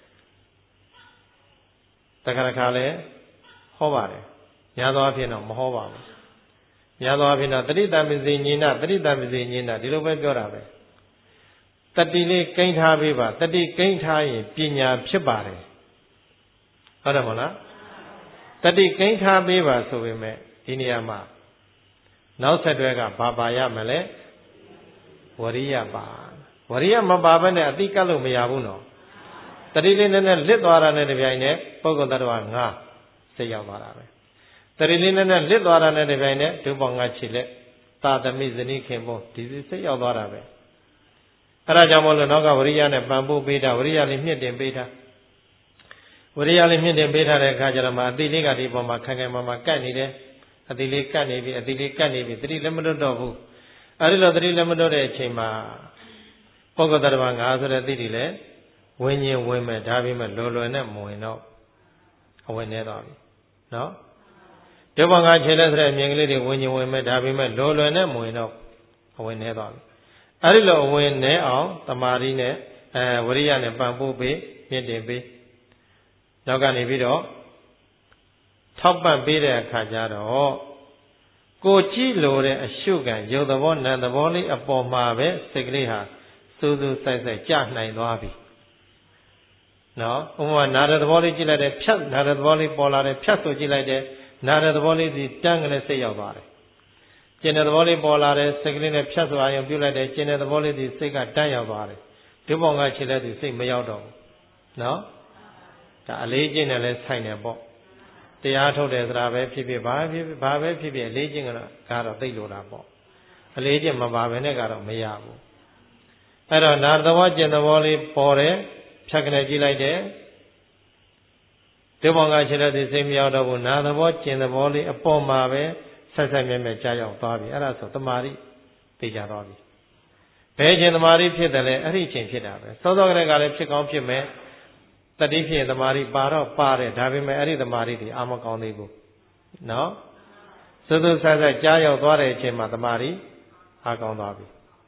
တခါတခါလဲဟောပါတယ်။များသောအားဖြင့်တော့မဟောပါဘူး။များသောအားဖြင့်တော့တတိတမစေညိနတတိတမစေညိနဒီလိုပဲပြောတာပဲ။တတိလေးကိန်းထားပေးပါတတိကိန်းထားရင်ပညာဖြစ်ပါတယ်။ဟုတ်တယ်မဟုတ်လား။တတိကိန်းထားပေးပါဆိုပေမဲ့ဒီနေရာမှာနောက်ဆက်တွဲကဘာပါရမလဲဝရိယပါဝရိယမပါဘဲနဲ့အတိကတ်လို့မရဘူးနော်တတိလေးနဲ့လစ်သွားတာနဲ့တပြိုင်နက်ပုဂ္ဂိုလ်တ attva ငါစိတ်ရောက်သွားတာပဲတတိလေးနဲ့လစ်သွားတာနဲ့တပြိုင်နက်ဒုပေါငါခြေလက်သာသမိဇနီးခင်ဘုံဒီစိတ်ရောက်သွားတာပဲအဲဒါကြောင့်မို့လို့နောက်ကဝရိယနဲ့ပံ့ပိုးပေးတာဝရိယလေးမြင့်တင်ပေးတာဝရိယလေးမြင့်တင်ပေးထားတဲ့အခါကျတော့မှအတိလေးကဒီပေါ်မှာခိုင်ခိုင်မာမာကတ်နေတယ်အတိလေးကတ်နေပြီအတိလေးကတ်နေပြီတတိလည်းမလွတ်တော့ဘူးအဲဒီလိုတတိလည်းမလွတ်တဲ့အချိန်မှာပုဂ္ဂိုလ်တ attva ငါဆိုတဲ့သိတိလည်းဝิญဉ်ဝင်မဲ့ဒါပေမဲ့လွယ်နဲ့မဝင်တော့အဝင်နေတော့ပြီနော်ဒုဘောင်ကခြေလက်ဆိုတဲ့အမြင်ကလေးတွေဝิญဉ်ဝင်မဲ့ဒါပေမဲ့လွယ်နဲ့မဝင်တော့အဝင်နေတော့ပြီအဲဒီလိုအဝင်နေအောင်တမာရီနဲ့ဝရိယနဲ့ပံ့ပိုးပေးမြင့်တင်ပေးနောက်ကနေပြီးတော့ထောက်ပံ့ပေးတဲ့အခါကျတော့ကိုကြည့်လို့တဲ့အရှုခံရုပ်သဘောနာမ်သဘောလေးအပေါ်မှာပဲစိတ်ကလေးဟာစူးစူးဆိုင်ဆိုင်ကြနိုင်သွားပြီနော်ဥပမာနာရသဘောလေးကြည့်လိုက်တယ်ဖြတ်နာရသဘောလေးပေါ်လာတယ်ဖြတ်ဆိုကြည့်လိုက်တယ်နာရသဘောလေးဒီတန်းကလေးစိတ်ရောက်သွားတယ်ကျင်တဲ့သဘောလေးပေါ်လာတယ်စိတ်ကလေးနဲ့ဖြတ်ဆိုအာရုံပြုလိုက်တယ်ကျင်တဲ့သဘောလေးဒီစိတ်ကတန်းရောက်သွားတယ်ဒုဘောင်ကခြေလက်ဒီစိတ်မရောက်တော့ဘူးနော်ဒါအလေးကျင့်တယ်လဲဆိုင်တယ်ပေါ့တရားထုတ်တယ်ဆိုတာပဲဖြစ်ဖြစ်ဘာပဲဖြစ်ဖြစ်အလေးကျင့်ကတော့သိလို့တာပေါ့အလေးကျင့်မပါဘဲနဲ့ကတော့မရဘူးအဲ့တော့နာသဘောကျင်သဘောလေးပေါ်တယ်ဖြတ်ကနေကြည့်လိုက်တယ်ဒုဘောင်ကခြေလက်ဒီစိတ်မရောက်တော့ဘူးနာသဘောကျင်သဘောလေးအပေါ်မှာပဲဆက်ဆက်မြဲမြဲကြားရောက်သွားပြီအဲ့ဒါဆိုတမာရီသိကြသွားပြီဘယ်ချိန်တမာရီဖြစ်တယ်လဲအဲ့ဒီချိန်ဖြစ်တာပဲစောစောကလေးကလည်းဖြစ်ကောင်းဖြစ်မယ်တတိဖြစ်သမာဓိပါတော့ပါတယ်ဒါပေမဲ့အဲ့ဒီသမာဓိဒီအာမကောင်းသေးဘူးနော်စွတ်စွတ်ဆက်ဆက်ကြားရောက်သွားတဲ့အချိန်မှာသမာဓိအားကောင်းသွားပြီ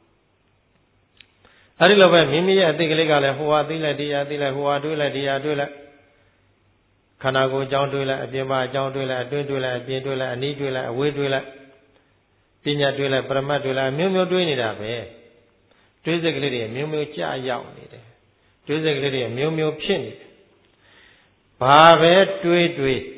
အဲ့ဒီလိုပဲမိမိရဲ့အသိကလေးကလည်းဟိုဟာသိလိုက်တရားသိလိုက်ဟိုဟာတွေးလိုက်တရားတွေးလိုက်ခန္ဓာကိုယ်အကြောင်းတွေးလိုက်အပြင်မှာအကြောင်းတွေးလိုက်အတွင်းတွေးလိုက်အပြင်တွေးလိုက်အနီးတွေးလိုက်အဝေးတွေးလိုက်ပညာတွေးလိုက်ပရမတ်တွေးလိုက်မျိုးမျိုးတွေးနေတာပဲတွေးစိတ်ကလေးတွေမျိုးမျိုးကြာရောက်နေတယ်တွေးစိတ်ကလေးတွေမျိုးမျိုးဖြစ်နေတယ်ဘာပဲတွေးစိတ်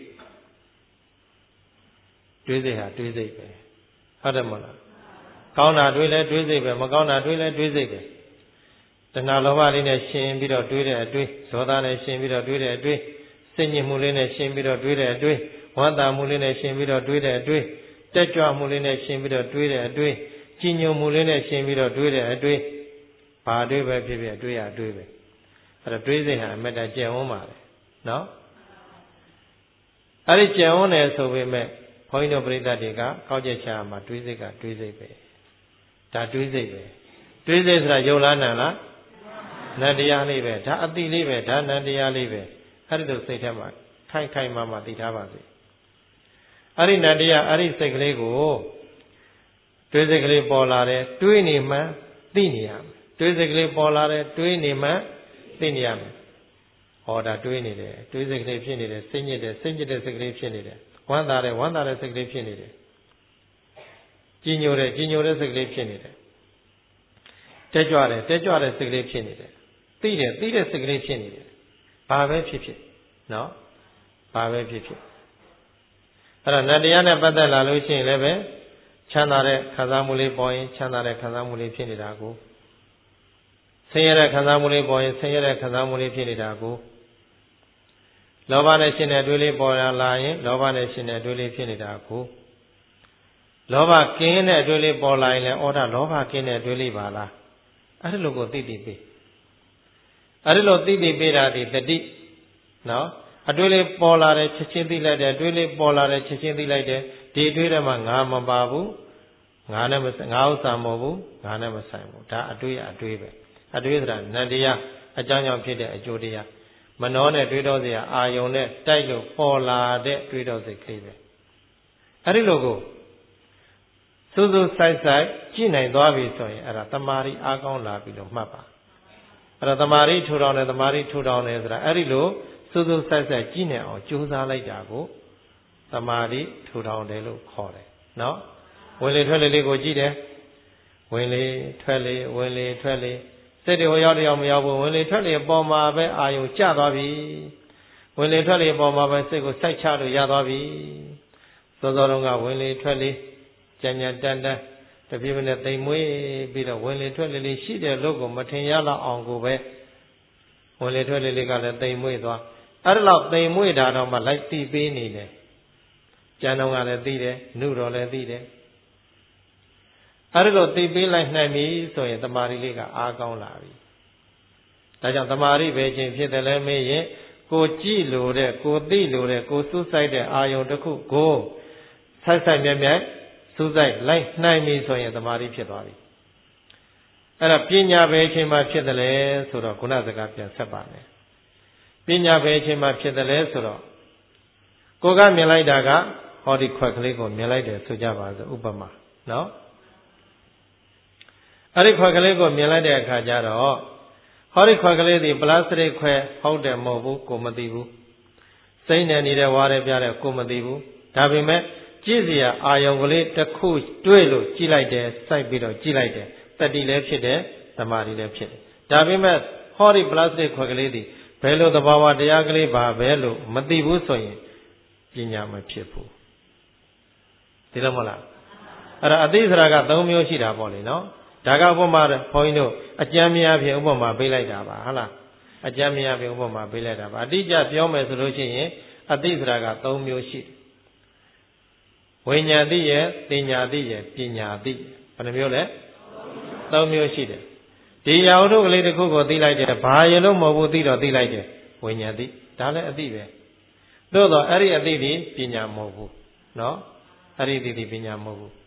ဟာတွေးစိတ်ပဲဟုတ်တယ်မဟုတ်လားကောင်းတာတွေးလဲတွေးစိတ်ပဲမကောင်းတာတွေးလဲတွေးစိတ်ပဲတဏှာလောဘလေးနဲ့ရှင်ပြီးတော့တွေးတဲ့အတွေးဇောသနဲ့ရှင်ပြီးတော့တွေးတဲ့အတွေးစိတ်ညစ်မှုလေးနဲ့ရှင်ပြီးတော့တွေးတဲ့အတွေးဝမ်းသာမှုလေးနဲ့ရှင်ပြီးတော့တွေးတဲ့အတွေးတက်ကြွမှုလေးနဲ့ရှင်ပြီးတော့တွေးတဲ့အတွေးကြည်ညိုမှုလေးနဲ့ရှင်ပြီးတော့တွေးတဲ့အတွေးဘာတွေးပဲဖြစ်ဖြစ်အတွေးရအတွေးပဲအဲ့တော့တွေးစိတ်ဟာအမတ္တကျင့်ဝန်းပါလေနော်အဲ့ဒီကျင့်ဝန်းတယ်ဆိုပေမဲ့ဘုန်းကြီးတို့ပရိသတ်တွေကကောက်ချက်ချာမှာတွေးစိတ်ကတွေးစိတ်ပဲဒါတွေးစိတ်ပဲတွေးစိတ်ဆိုတာယုံလားနံလားနံတရားလေးပဲဒါအတိလေးပဲဒါနံတရားလေးပဲအဲ့ဒီလိုစိတ်ထဲမှာခိုင်မာသိထားပါစေအဲ့ဒီနံတရားအဲ့ဒီစိတ်ကလေးကိုတွေးစိတ်ကလေးပေါ်လာတယ်တွေးနေမှသိနေရမယ်တွေးစိတ်ကလေးပေါ်လာတယ်တွေးနေမှသိနေရမယ်ဟောဒါတွေးနေတယ်တွေးစိတ်ကလေးဖြစ်နေတယ်စိတ်ညစ်တဲ့စိတ်ကလေးဖြစ်နေတယ်ဝမ်းသာတဲ့စိတ်ကလေးဖြစ်နေတယ်ကြည်ညိုတဲ့စိတ်ကလေးဖြစ်နေတယ်တက်ကြွတဲ့စိတ်ကလေးဖြစ်နေတယ်သိတဲ့စိတ်ကလေးဖြစ်နေတယ်ဘာပဲဖြစ်ဖြစ်နော်ဘာပဲဖြစ်ဖြစ်အဲ့တော့နတရားနဲ့ပတ်သက်လာလို့ရှိရင်လည်းပဲချမ်းသာတဲ့ခံစားမှုလေးပေါ်ရင်ချမ်းသာတဲ့ခံစားမှုလေးဖြစ်နေတာကိုဆင်းရဲတဲ့ခံစားမှုလေးပေါ်ရင်ဆင်းရဲတဲ့ခံစားမှုလေးဖြစ်နေတာကိုလောဘနဲ့ရှင်တဲ့အတွေးလေးပေါ်လာရင်လောဘနဲ့ရှင်တဲ့အတွေးလေးဖြစ်နေတာကိုလောဘကင်းတဲ့အတွေးလေးပေါ်လာရင်လည်းဩဒါလောဘကင်းတဲ့အတွေးလေးပါလားအဲ့ဒီလိုကိုသိပေးအဲ့ဒီလိုသိပေးတာဒီတတိနော်အတွေးလေးပေါ်လာတယ်ချက်ချင်းသိလိုက်တယ်အတွေးလေးပေါ်လာတယ်ချက်ချင်းသိလိုက်တယ်ဒီအတွေးထဲမှာငါမပါဘူးငါနဲ့မငါဥစ္စာမဟုတ်ဘူးငါနဲ့မဆိုင်ဘူးဒါအတွေးပဲအတွေးဆိုတာနန္တရားအကြောင်းကြောင့်ဖြစ်တဲ့အကျိုးတရားမနှောနဲ့တွေးတော့စရာအာယုံနဲ့တိုက်လို့ပေါ်လာတဲ့တွေးတော့စိတ်ကလေးပဲအဲ့ဒီလိုကိုစူးစူးဆိုင်ဆိုင်ကြည့်နိုင်သွားပြီဆိုရင်အဲ့ဒါတမာရီအားကောင်းလာပြီလို့မှတ်ပါအဲ့ဒါတမာရီထူထောင်တယ်တမာရီထူထောင်တယ်ဆိုတာအဲ့ဒီလိုစူးစူးဆိုင်ဆိုင်ကြည့်နိုင်အောင်ကြိုးစားလိုက်တာကိုတမာရီထူထောင်တယ်လို့ခေါ်တယ်နော်ဝင်လေထွက်လေလေးကိုကြည့်တယ်ဝင်လေထွက်လေဝင်လေထွက်လေစိတ်တွေဟိုရောက်တယောက်မရောက်ဘူးဝင်လေထွက်လေအပေါ်မှာပဲအာယုံကျသွားပြီဝင်လေထွက်လေအပေါ်မှာပဲစိတ်ကိုစိုက်ချလို့ရသွားပြီစောစောတုန်းကဝင်လေထွက်လေကြံ့ကြံ့တန်းတန်းတပြေးမနဲ့တိမ်မွေးပြီးတော့ဝင်လေထွက်လေလေးရှိတဲ့လို့ကိုမထင်ရလောက်အောင်ကိုပဲဝင်လေထွက်လေလေးကလည်းတိမ်မွေးသွားအဲ့ဒါလောက်တိမ်မွေးတာတော့မှလိုက်တီးပေးနေတယ်ကျန်တော်ကလည်းသိတယ်နှုတော်လည်းသိတယ်အဲ့ဒါလိုသိပေးလိုက်နိုင်ပြီဆိုရင်တမာရီလေးကအားကောင်းလာပြီဒါကြောင့်တမာရီပဲချင်းဖြစ်တယ်လဲမေးရင်ကိုကြည့်လို့တဲ့ကိုသိလို့တဲ့ကိုစူးစိုက်တဲ့အာယုံတစ်ခုကိုဆိုက်မြဲစူးစိုက်လိုက်နိုင်ပြီဆိုရင်တမာရီဖြစ်သွားပြီအဲ့ဒါပညာပဲချင်းမှဖြစ်တယ်လဲဆိုတော့ခုနစကားပြန်ဆက်ပါမယ်ပညာပဲချင်းမှဖြစ်တယ်လဲဆိုတော့ကိုကမြင်လိုက်တာကဟောဒီခွက်ကလေးကိုမြင်လိုက်တယ်ဆိုကြပါစို့ဥပမာနော်အဲ့ဒီခွက်ကလေးကိုမြင်လိုက်တဲ့အခါကျတော့ဟောဒီခွက်ကလေးဒီပလတ်စတစ်ခွဲဟုတ်တယ်မဟုတ်ဘူးကိုမသိဘူးစိမ့်နေနေတဲ့ဝါရဲပြတဲ့ကိုမသိဘူးဒါပေမဲ့ကြည့်စရာအာယုံကလေးတစ်ခုတွေ့လို့ကြည့်လိုက်တယ်စိုက်ပြီးတော့ကြည့်လိုက်တယ်တတိလည်းဖြစ်တယ်သမာဓိလည်းဖြစ်တယ်ဒါပေမဲ့ဟောဒီပလတ်စတစ်ခွက်ကလေးဒီဘယ်လိုသဘာဝတရားကလေးပါပဲလို့မသိဘူးဆိုရင်ပညာမဖြစ်ဘူးဒီလိုမဟုတ်လားအဲ့ဒါအသိစရာက၃မျိုးရှိတာပေါ့လေနော်ဒါကဥပမာဘုန်းကြီးတို့အကျမ်းများဖြင့်ဥပမာပေးလိုက်တာပါဟုတ်လားအကျမ်းများဖြင့်ဥပမာပေးလိုက်တာပါအတိအကျပြောမယ်ဆိုလို့ရှိရင်အသိစရာက၃မျိုးရှိဝိညာဉ်သိရဲ့တင်ညာသိရဲ့ပညာသိဘယ်နှမျိုးလဲ၃မျိုးရှိတယ်ဒီရာဟုကလေးတစ်ခုကိုသိလိုက်တယ်ဘာရလို့မဟုတ်ဘူးသိတော့သိလိုက်တယ်ဝိညာဉ်သိဒါလည်းအသိပဲသို့တော့အဲ့ဒီအသိဒီပညာမဟုတ်ဘူးနော်အဲ့ဒီအသိဒီပညာမဟုတ်ဘူး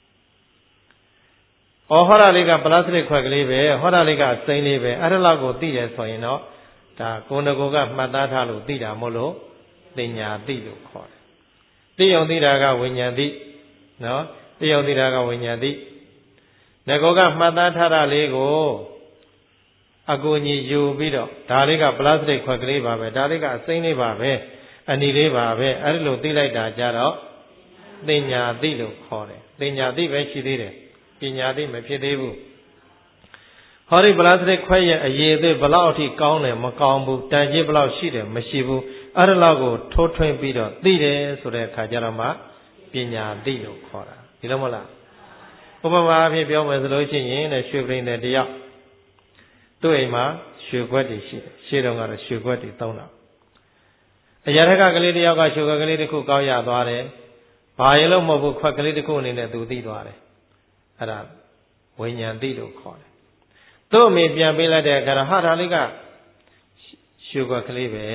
ဟောတာလေးကပလတ်စတစ်ခွက်ကလေးပဲဟောတာလေးကစိမ့်လေးပဲအဲ့ဒါလောက်ကိုသိတယ်ဆိုရင်တော့ဒါကိုယ်တကူကမှတ်သားထားလို့သိတာမဟုတ်လို့တင်ညာသိလို့ခေါ်တယ်သိအောင်သိတာကဝိညာဉ်သိနော်သိအောင်သိတာကဝိညာဉ်သိငကောကမှတ်သားထားတာလေးကိုအကူအညီယူပြီးတော့ဒါလေးကပလတ်စတစ်ခွက်ကလေးပါပဲဒါလေးကအစိမ့်လေးပါပဲအနီလေးပါပဲအဲ့ဒီလိုသိလိုက်တာကြတော့တင်ညာသိလို့ခေါ်တယ်တင်ညာသိပဲရှိသေးတယ်ပညာသိမဖြစ်သေးဘူးဟောဒီပလတ်စတစ်ခွဲရဲ့အရေးအသေးဘလောက်အထိကောင်းတယ်မကောင်းဘူးတန်ကြီးဘလောက်ရှိတယ်မရှိဘူးအဲ့ဒါလောက်ကိုထိုးထွင်းပြီးတော့သိတယ်ဆိုတဲ့အခါကျတော့မှပညာသိလို့ခေါ်တာဒီလိုမဟုတ်လားဥပမာအဖြစ်ပြောမယ်ဆိုလို့ရှိရင်ရွှေပရိသတ်တယောက်သူ့အိမ်မှာရွှေခွက်တွေရှိတယ်ရှေ့တုန်းကတော့ရွှေခွက်တွေသုံးတာအရာထက်ကကလေးတယောက်ကရွှေခွက်ကလေးတစ်ခုကောက်ရသွားတယ်ဘာရလို့မဟုတ်ဘူးခွက်ကလေးတစ်ခုအနေနဲ့သူသိသွားတယ်အဲ့ဒါဝိညာဉ်သိလို့ခေါ်တယ်သူ့အမေပြန်ပေးလိုက်တဲ့အခါဟာဒါလေးကရွှေခွက်ကလေးပဲ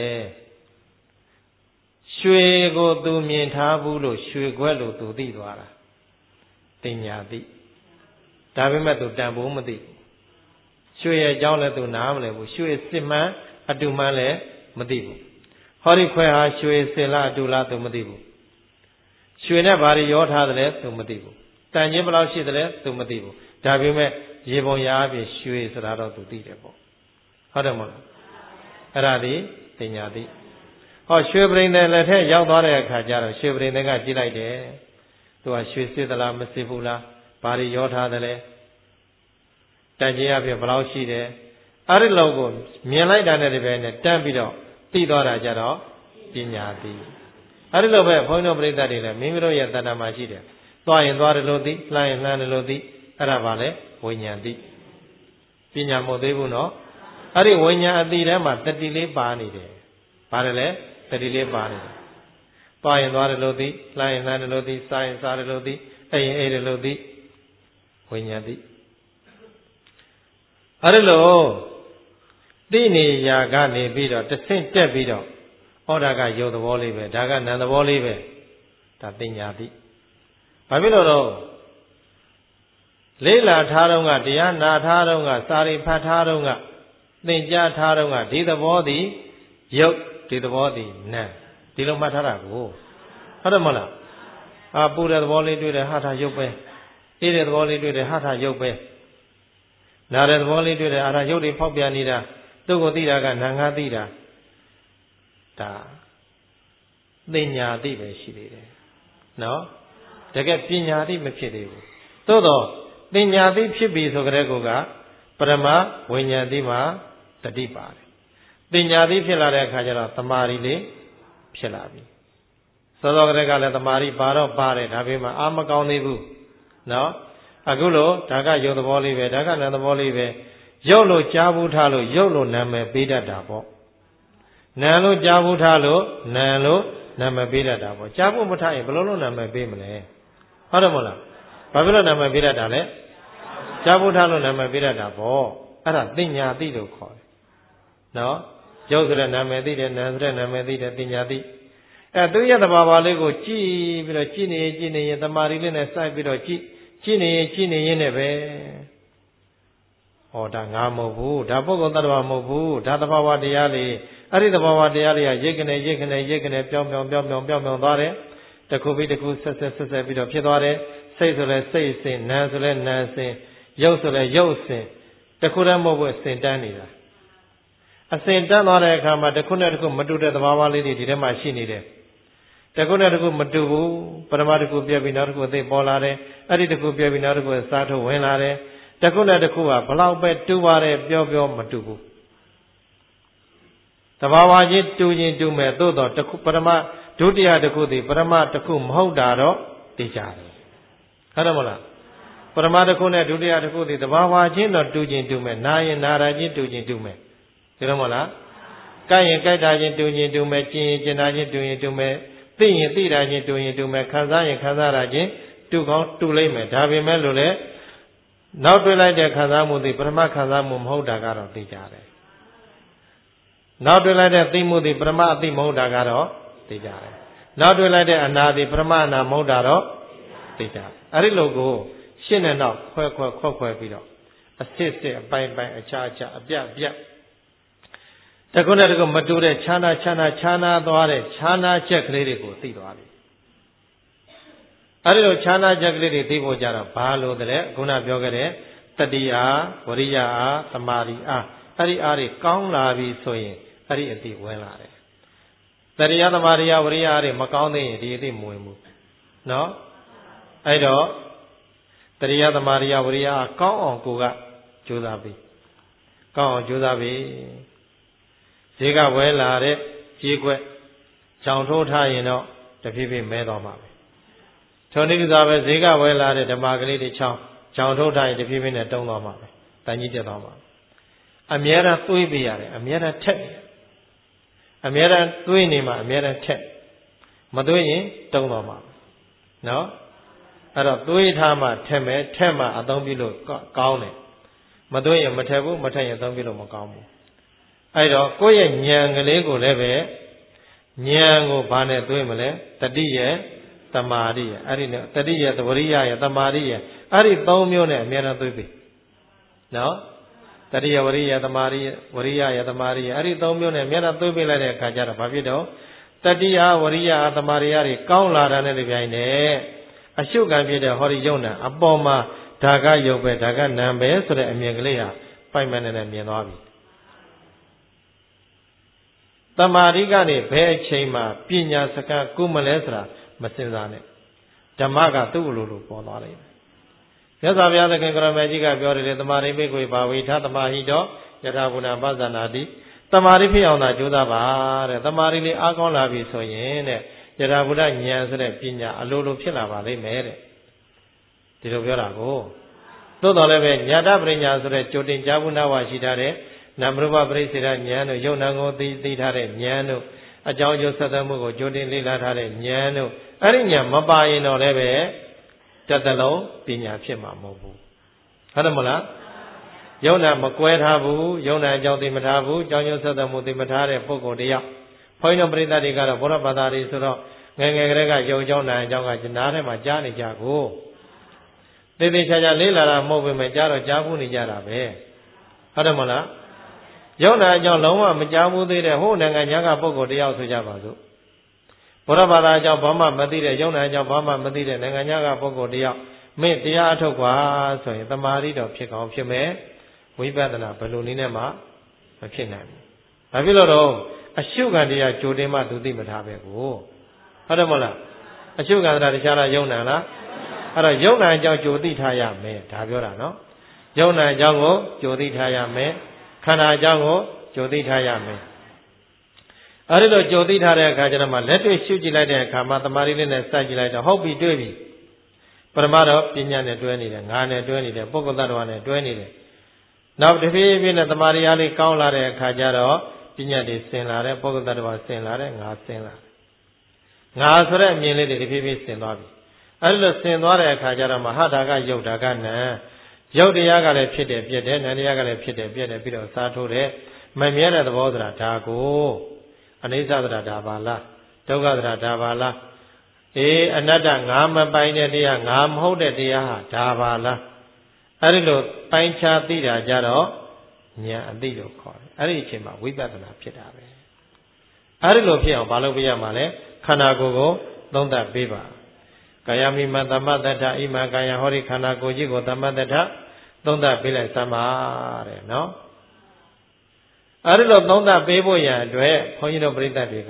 ရွှေကိုသူမြင်ထားဘူးလို့ရွှေခွက်လို့သူသိသွားတာတင်ညာသိဒါပေမဲ့သူတန်ဖိုးမသိရွှေရဲ့အကြောင်းလည်းသူနားမလဲဘူးရွှေစစ်မှန်အတူမှန်လည်းမသိဘူးဟောဒီခွဲဟာရွှေစင်လားအတူလားသူမသိဘူးရွှေနဲ့ဘာတွေရောထားတယ်လဲသူမသိဘူးတန်ကြီးဘယ်လောက်ရှိတယ်လဲသူမသိဘူးဒါပေမဲ့ရေပုံရာအပြင်ရွှေဆိုတာတော့သူသိတယ်ပေါ့ဟုတ်တယ်မဟုတ်လားအဲ့ဒါဒီတင်ညာသိဟောရွှေပရိသတ်လက်ထက်ရောက်သွားတဲ့အခါကျတော့ရွှေပရိသတ်ကကြည့်လိုက်တယ်သူကရွှေစစ်သလားမစစ်ဘူးလားဘာတွေရောထားတယ်လဲတန်ကြီးအပြင်ဘယ်လောက်ရှိတယ်အဲ့ဒီလောက်ကိုမြင်လိုက်တာနဲ့တပည့်နဲ့တန်းပြီးတော့သိသွားတာကြတော့ပညာသိအဲ့ဒီလိုပဲဘုန်းကြီးတို့ပရိသတ်တွေလည်းမိမိတို့ရဲ့တဏ္ဍာမှာရှိတယ်သွားရင်သွားတယ်လို့သိလှမ်းရင်လှမ်းတယ်လို့သိအဲ့ဒါပါလေဝိညာဉ်သိပညာမဟုတ်သေးဘူးနော်အဲ့ဒီဝိညာဉ်အသိထဲမှာတတိလေးပါနေတယ်ပါတယ်လေတတိလေးပါနေတယ်သွားရင်သွားတယ်လို့သိလှမ်းရင်လှမ်းတယ်လို့သိစားရင်စားတယ်လို့သိအိမ်ရင်အိမ်တယ်လို့သိဝိညာဉ်သိအဲ့ဒီလိုသိနေရာကနေပြီးတော့တဆင့်တက်ပြီးတော့ဩဒါကယုတ်သဘောလေးပဲဒါကနံသဘောလေးပဲဒါပညာတိဘာဖြစ်လို့တော့လေးလာထားတော့ကတရားနာထားတော့ကစာရိဖတ်ထားတော့ကသင်ကြားထားတော့ကဒီသဘောသည်ယုတ်ဒီသဘောသည်နံဒီလိုမှတ်ထားတာကိုဟုတ်တယ်မဟုတ်လားပူတဲ့သဘောလေးတွေ့တယ်ဟာထားယုတ်ပဲအေးတဲ့သဘောလေးတွေ့တယ်ဟာထားယုတ်ပဲနာတဲ့သဘောလေးတွေ့တယ်အာထာယုတ်တွေဖောက်ပြန်နေတာသူ့ကိုသိတာကနာငါသိတာဒါသိညာသိပဲရှိသေးတယ်နော်တကယ်ပညာသိမဖြစ်သေးဘူးသို့တော့ပညာသိဖြစ်ပြီဆိုကြတဲ့ကောကပရမဝိညာဉ်သိမှတတိပါတယ်ပညာသိဖြစ်လာတဲ့အခါကျတော့တမာရီလေးဖြစ်လာပြီစောစောကတည်းကလည်းတမာရီပါတော့ပါတယ်ဒါပေမဲ့အာမကောင်းသေးဘူးနော်အခုလို့ဒါကယုတ်သဘောလေးပဲဒါကနံသဘောလေးပဲရုပ်လို့ကြားဘူးထားလို့ရုပ်လို့နာမည်ပေးတတ်တာပေါ့နံလို့ကြားဘူးထားလို့နံလို့နာမည်ပေးတတ်တာပေါ့ကြားဘူးမထားရင်ဘယ်လိုလုပ်နာမည်ပေးမလဲဟုတ်တယ်မဟုတ်လားဘာဖြစ်လို့နာမည်ပေးတတ်တာလဲကြားဘူးထားလို့နာမည်ပေးတတ်တာပေါ့အဲ့ဒါပညာသိလို့ခေါ်တယ်နော်ရုပ်ဆိုတဲ့နာမည်သိတယ်နံဆိုတဲ့နာမည်သိတယ်ပညာသိသူရဲ့သဘာဝလေးကိုကြည့်ပြီးတော့ကြည့်နေရင်တမာရီလေးနဲ့စိုက်ပြီးတော့ကြည့်နေရင်နဲ့ပဲဒါငါမဟုတ်ဘူးဒါပုဂ္ဂိုလ်တ attva မဟုတ်ဘူးဒါသဘာဝတရားလေးအဲ့ဒီသဘာဝတရားလေးကရိတ်ကနေပြောင်းသွားတယ်တခုပြီးတခုဆက်ပြီးတော့ဖြစ်သွားတယ်စိတ်ဆိုလဲစိတ်အစဉ်နာဆိုလဲနာအစဉ်ရုပ်ဆိုလဲရုပ်အစဉ်တခုတည်းမဟုတ်ဘူးအစဉ်တန်းနေတာအစဉ်တန်းသွားတဲ့အခါမှာတခုနဲ့တခုမတူတဲ့သဘာဝလေးတွေဒီထဲမှာရှိနေတယ်တခုနဲ့တခုမတူဘူးပရမတခုပြည့်ပြီးနောက်တခုအသိပေါ်လာတယ်အဲ့ဒီတခုပြည့်ပြီးနောက်တခုစားထုတ်ဝင်လာတယ်တခုနဲ့တခုကဘလောက်ပဲတူပါတယ်ပြောမတူဘူးသဘာဝချင်းတူရင်တူမဲ့သို့တော့တခုပရမဒုတိယတခုသည်ပရမတခုမဟုတ်တာတော့သိကြတယ်ဟုတ်တယ်မလားပရမတခုနဲ့ဒုတိယတခုသည်သဘာဝချင်းတော့တူချင်းတူမဲ့နာရင်နာတာချင်းတူချင်းတူမဲ့သိတယ်မလားကြိုက်ရင်ကြိုက်တာချင်းတူချင်းတူမဲ့ကျင်ရင်ကျင်တာချင်းတူရင်တူမဲ့သိရင်သိတာချင်းတူရင်တူမဲ့ခံစားရင်ခံစားတာချင်းတူကောင်းတူလိမ့်မယ်ဒါပေမဲ့လို့လေနောက်တွေ့လိုက်တဲ့ခံစားမှုသည်ပရမခံစားမှုမဟုတ်တာကတော့သိကြတယ်နောက်တွေ့လိုက်တဲ့သိမှုသည်ပရမအသိမဟုတ်တာကတော့သိကြတယ်နောက်တွေ့လိုက်တဲ့အနာသည်ပရမအနာမဟုတ်တာတော့သိကြတယ်အဲ့ဒီလိုကိုရှင်းတဲ့နောက်ခွဲပြီးတော့အစစ်အပိုင်းအခြားအပြတခုနဲ့တခုမတူတဲ့ခြားနာသွားတဲ့ခြားနာချက်ကလေးတွေကိုသိသွားပြီအဲဒီလိုခြားနာချက်ကလေးတွေသိဖို့ကြတော့ဘာလို့လဲခုနပြောခဲ့တဲ့တတိယဝရိယအားသမာဓိအားအဲ့ဒီအားတွေကောင်းလာပြီဆိုရင်အဲ့ဒီအသိဝင်လာတယ်တတိယသမာဓိဝရိယအားတွေမကောင်းသေးရင်ဒီအသိမဝင်ဘူးနော်အဲ့တော့တတိယသမာဓိဝရိယအားကောင်းအောင်ကိုကကြိုးစားပြီးကောင်းအောင်ကြိုးစားပြီးဈေးကဝဲလာတဲ့ကြီးကွက်ချောင်ထိုးထားရင်တော့တဖြည်းဖြည်းမဲသွားမှာပဲထိုနည်းတူစွာပဲဈေးကဝဲလာတဲ့ဓမ္မကလေးတွေချောင်ထိုးထားရင်တဖြည်းဖြည်းနဲ့တုံးသွားမှာပဲတန်ကြီးတက်သွားမှာအမြဲတမ်းသွေးပေးရတယ်အမြဲတမ်းထက်အမြဲတမ်းသွေးနေမှာအမြဲတမ်းထက်မသွေးရင်တုံးသွားမှာနော်အဲ့တော့သွေးထားမှထက်မယ်ထက်မှအသုံးပြုလို့ကောင်းတယ်မသွေးရင်မထက်ဘူးမထက်ရင်အသုံးပြုလို့မကောင်းဘူးအဲ့တော့ကိုယ့်ရဲ့ဉာဏ်ကလေးကိုလည်းပဲဉာဏ်ကိုဘာနဲ့သွေးမလဲတတိယသမာဓိအဲ့ဒီနဲ့တတိယသဝရိယရဲ့သမာဓိရဲ့အဲ့ဒီ၃မျိုးနဲ့အများနဲ့သွေးပြီနော်တတိယဝရိယသမာဓိဝရိယရဲ့သမာဓိရဲ့အဲ့ဒီ၃မျိုးနဲ့အများနဲ့သွေးပေးလိုက်တဲ့အခါကျတော့ဘာဖြစ်တော့တတိယဝရိယသမာဓိတွေကောင်းလာတာနဲ့ဒီပြိုင်နဲ့အရှုခံဖြစ်တဲ့ဟောဒီယုံနာအပေါ်မှာဒါကယုတ်ပဲဒါကနံပဲဆိုတဲ့အမြင်ကလေးဟာပိုက်မှန်နဲ့မြင်သွားပြီတမာရိကနေဘယ်အချိန်မှပညာစကားကုမလဲဆိုတာမစင်စားနဲ့ဓမ္မကသူ့လိုပေါ်သွားလိမ့်မယ်မြတ်စွာဘုရားသခင်ကရမေကြီးကပြောတယ်တမာရိမိတ်ကိုဘာဝိထသမာဟိတောယထာဘုနာပဇာနာတိတမာရိဖြစ်အောင်သာကြိုးစားပါတဲ့တမာရိလေးအားကောင်းလာပြီဆိုရင်တဲ့ယထာဘုဒ္ဓဉာဏ်ဆိုတဲ့ပညာအလိုလိုဖြစ်လာပါလိမ့်မယ်တဲ့ဒီလိုပြောတာကိုသို့တော်လည်းပဲညာတပရိညာဆိုတဲ့ကြိုတင်ကြားဘူးနာဝရှိထားတဲ့နာမရူပပရိစ္ဆေဒဉာဏ်တို့ယုံနာကိုသိထားတဲ့ဉာဏ်တို့အကြောင်းကျိုးဆက်သွယ်မှုကိုကြိုတင်လေ့လာထားတဲ့ဉာဏ်တို့အဲ့ဒီဉာဏ်မပါရင်တော့လည်းပဲတသက်လုံးပညာဖြစ်မှာမဟုတ်ဘူးဟုတ်တယ်မလားယုံနာမကွဲထားဘူးယုံနာအကြောင်းသိမထားဘူးအကြောင်းကျိုးဆက်သွယ်မှုသိမထားတဲ့ပုဂ္ဂိုလ်တယောက်ဖဘုန်းကြီးတို့ပရိသတ်တွေကတော့ဘုရားဘာသာတွေဆိုတော့ငယ်ငယ်ကလေးကယုံကြောင်းနိုင်အကြောင်းကနားထဲမှာကြားနေကြကိုသေသေးချာချာလေးလာတာမဟုတ်ပေမဲ့ကြားတော့ကြားဘူးနေကြတာပဲဟုတ်တယ်မလားယုံနာအကြောင်းလုံးဝမကြားဘူးသေးတဲ့ဟိုနိုင်ငံညာကပုဂ္ဂိုလ်တယောက်ဆိုကြပါစို့ဘုရားဘာသာအကြောင်းဘာမှမသိတဲ့ယုံနာအကြောင်းဘာမှမသိတဲ့နိုင်ငံညာကပုဂ္ဂိုလ်တယောက်မင်းတရားအထုတ်ပါဆိုရင်တမာရီတော်ဖြစ်ကောင်းဖြစ်မယ်ဝိပဿနာဘယ်လိုနည်းနဲ့မှမဖြစ်နိုင်ဘူး။ဘာဖြစ်လို့တော့အရှုခံတရားကြိုတင်မှသူသိမထားပဲကိုဟုတ်တယ်မလားအရှုခံတရားတခြားလားယုံနာလားအဲ့တော့ယုံနာအကြောင်းကြိုသိထားရမယ်ဒါပြောတာနော်ယုံနာအကြောင်းကိုကြိုသိထားရမယ်ခန္ဓာအကြောင်းကိုကြိုသိထားရမယ်အဲ့ဒီလိုကြိုသိထားတဲ့အခါကျတော့မှလက်တွေ့ရှုကြည့်လိုက်တဲ့အခါမှာတမာရီလေးနဲ့စိုက်ကြည့်လိုက်တော့ဟုတ်ပြီတွေ့ပြီပရမတော့ပညာနဲ့တွဲနေတယ်ငါနဲ့တွဲနေတယ်ပုဂ္ဂိုလ်တ attva နဲ့တွဲနေတယ်နောက်တစ်ပြေးပြေးနဲ့တမာရီအားလေးကောင်းလာတဲ့အခါကျတော့ပညာတွေစင်လာတယ်ပုဂ္ဂိုလ်တ attva စင်လာတယ်ငါစင်လာတယ်ငါဆိုတဲ့အမြင်လေးတွေတစ်ပြေးပြေးစင်သွားပြီအဲ့ဒီလိုစင်သွားတဲ့အခါကျတော့မှဟာတာကယုတ်တာကနံယုတ်တရားကလည်းဖြစ်တယ်ပြည့်တယ်နံတရားကလည်းဖြစ်တယ်ပြည့်တယ်ပြီးတော့စားထိုးတယ်မမြဲတဲ့သဘောဆိုတာဒါကိုအနိစ္စဆိုတာဒါပါလားဒုက္ခဆိုတာဒါပါလားအနတ္တငါမပိုင်တဲ့တရားငါမဟုတ်တဲ့တရားဟာဒါပါလားအဲ့ဒီလိုပိုင်းခြားသိတာကြတော့ဉာဏ်အသိလို့ခေါ်တယ်အဲ့ဒီအချိန်မှာဝိပဿနာဖြစ်တာပဲအဲ့ဒီလိုဖြစ်အောင်မလုပ်ပြရမှာလဲခန္ဓာကိုယ်ကိုသုံးသပ်ပေးပါကာယမိမသမ္မတ္ထဣမကာယဟောဒီခန္ဓာကိုယ်ကြီးကိုသမ္မတ္ထသုံးသပ်ပေးလိုက်စမ်းပါတဲ့နော်အဲ့ဒီလိုသုံးသပ်ပေးဖို့ရန်အတွက်ဘုန်းကြီးတို့ပြိဿတွေက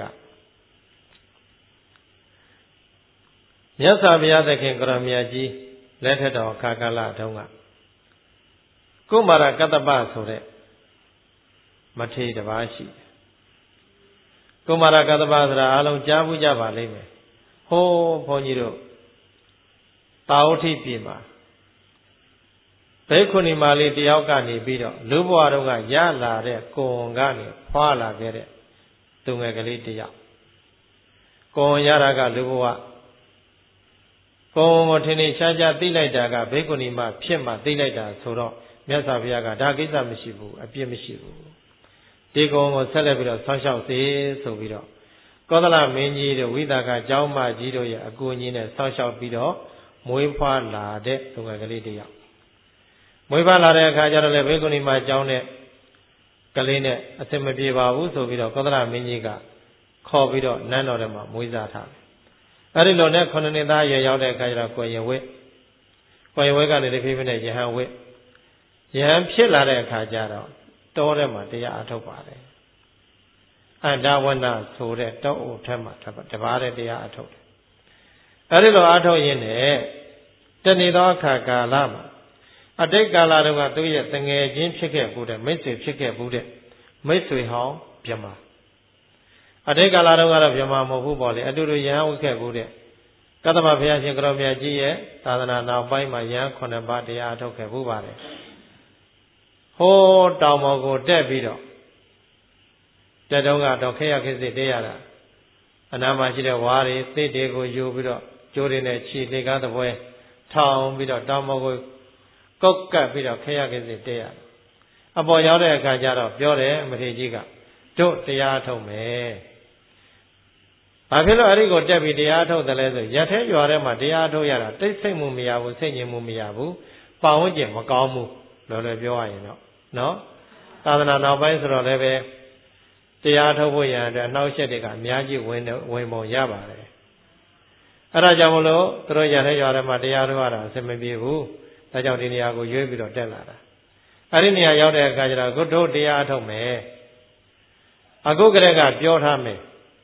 မြတ်စွာဘုရားသခင်ကရမြတ်ကြီးလက်ထက်တော်ခါကာလတုန်းကကုမာရကတ္တပဆိုတဲ့မထေရတစ်ပါးရှိတယ်ကုမာရကတ္တပဆိုတာအလုံးကြားဘူးကြပါလိမ့်မယ်ဟိုးဘုန်းကြီးတို့တာဝတိပြည်မှာဘိက္ခုနီမလေးတယောက်ကနေပြီးတော့လူဘဝတုန်းကရလာတဲ့ကိုယ်ကနေဖွာလာခဲ့တဲ့သူငယ်ကလေးတယောက်ကိုယ်ရတာကလူဘဝကိုယ်ထင်နေရှားရှားသိလိုက်တာကဘိက္ခုနီမဖြစ်မှသိလိုက်တာဆိုတော့မြတ်စွာဘုရားကဒါကိစ္စမရှိဘူးအပြစ်မရှိဘူးဒီကုံကိုဆက်လက်ပြီးတော့ဆောင်းလျှောက်စေဆိုပြီးတော့ကောသလမင်းကြီးတို့ဝိသကကျောင်းမကြီးတို့ရဲ့အကူအညီနဲ့ဆောင်းလျှောက်ပြီးတော့မွေးဖွားလာတဲ့သူငယ်ကလေးတယောက်မွေးဖွားလာတဲ့အခါကျတော့လေဘိက္ခုနီမကျောင်းနဲ့ကလေးနဲ့အဆင်မပြေပါဘူးဆိုပြီးတော့ကောသလမင်းကြီးကခေါ်ပြီးတော့နန်းတော်ထဲမှာမွေးစားထားတယ်အဲ့ဒီလိုနဲ့9နှစ်သားရွယ်ရောက်တဲ့အခါကျတော့ကိုယ်ရင်ဝဲကနေတဖြည်းဖြည်းနဲ့ယဟန်ဝဲယဟန်ဖြစ်လာတဲ့အခါကျတော့တောထဲမှာတရားအထုတ်ပါတယ်အန္တဝနဆိုတဲ့တောအုပ်ထဲမှာတပါးတဲ့တရားအထုတ်တယ်အဲ့ဒီလိုအထုတ်ရင်းနဲ့တနေ့သောအခါကာလမှာအတိတ်ကာလတုန်းကသူ့ရဲ့တငယ်ချင်းဖြစ်ခဲ့ဘူးတဲ့မိတ်ဆွေဖြစ်ခဲ့ဘူးတဲ့မိတ်ဆွေဟောင်းဗြဟ္မာအတိတ်ကာလတုန်းကတော့ဗြဟ္မာမဟုတ်ဘူးပေါ့လေအတူတူယဟန်ဝတ်ခဲ့ဘူးတဲ့ကတ္တမဘုရားရှင်ကရောမြတ်ကြီးရဲ့သာသနာနောက်ပိုင်းမှာယဟန်9ပါးတရားအထုတ်ခဲ့ဘူးပါတယ်ဟိုးတောင်ပေါ်ကိုတက်ပြီးတော့တက်တုန်းကတော့ခေယခေစစ်တေးရတာအနာမှာရှိတဲ့ဝါးတွေသစ်တွေကိုယူပြီးတော့ကျိုးတွေနဲ့ခြိလေကားသပွဲထောင်ပြီးတော့တောင်ပေါ်ကိုကုတ်ကပ်ပြီးတော့ခေယခေစစ်တေးရအပေါ်ရောက်တဲ့အခါကျတော့ပြောတယ်မထေရကြီးကတို့တရားထုတ်မယ်ဘာဖြစ်လို့အဲ့ဒီကိုတက်ပြီးတရားထုတ်တယ်လဲဆိုရက်ထဲရွာထဲမှာတရားထုတ်ရတာတိတ်ဆိတ်မှုမရဘူးစိတ်ငြိမ်မှုမရဘူးပတ်ဝန်းကျင်မကောင်းဘူးလောလောပြောရရင်တော့နော်သာသနာနောက်ပိုင်းဆိုတော့လည်းပဲတရားထုတ်ဖို့ရတဲ့နှောက်ရက်တွေကအများကြီးဝင်ပုံရပါတယ်အဲ့ဒါကြောင့်မလို့သူတို့ရတဲ့ရွာထဲမှာတရားထုတ်ရတာအဆင်မပြေဘူးဒါကြောင့်ဒီနေရာကိုရွေးပြီးတော့တက်လာတာအဲ့ဒီနေရာရောက်တဲ့အခါကျတော့တို့တရားထုတ်မယ်အခုကလေးကပြောထားမယ်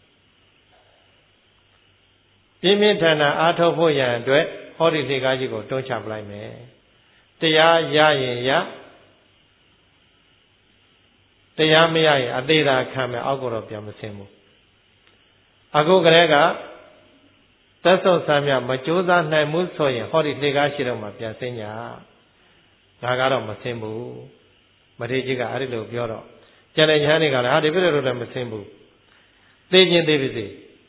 ပြင်းပြင်းထန်ထန်အားထုတ်ဖို့ရန်အတွက်ဟောဒီလေကားကြီးကိုတွန်းချပလိုက်မယ်တရားရရင်ရတရားမရရင်အသေးသာခံမယ်အောက်ကတော့ပြန်မဆင်းဘူးအခုကလေးကသက်ဆုပ်ဆမ်းမြမကြိုးစားနိုင်မှုဆိုရင်ဟောဒီလေကားရှိတော့မှပြန်ဆင်းညာငါကတော့မဆင်းဘူးမထေရကြီးကအဲ့ဒီလိုပြောတော့ကျန်တဲ့ညာတွေကလည်းဟာဒီပြည့်တော့လည်းမဆင်းဘူးသိချင်းသိပါစေ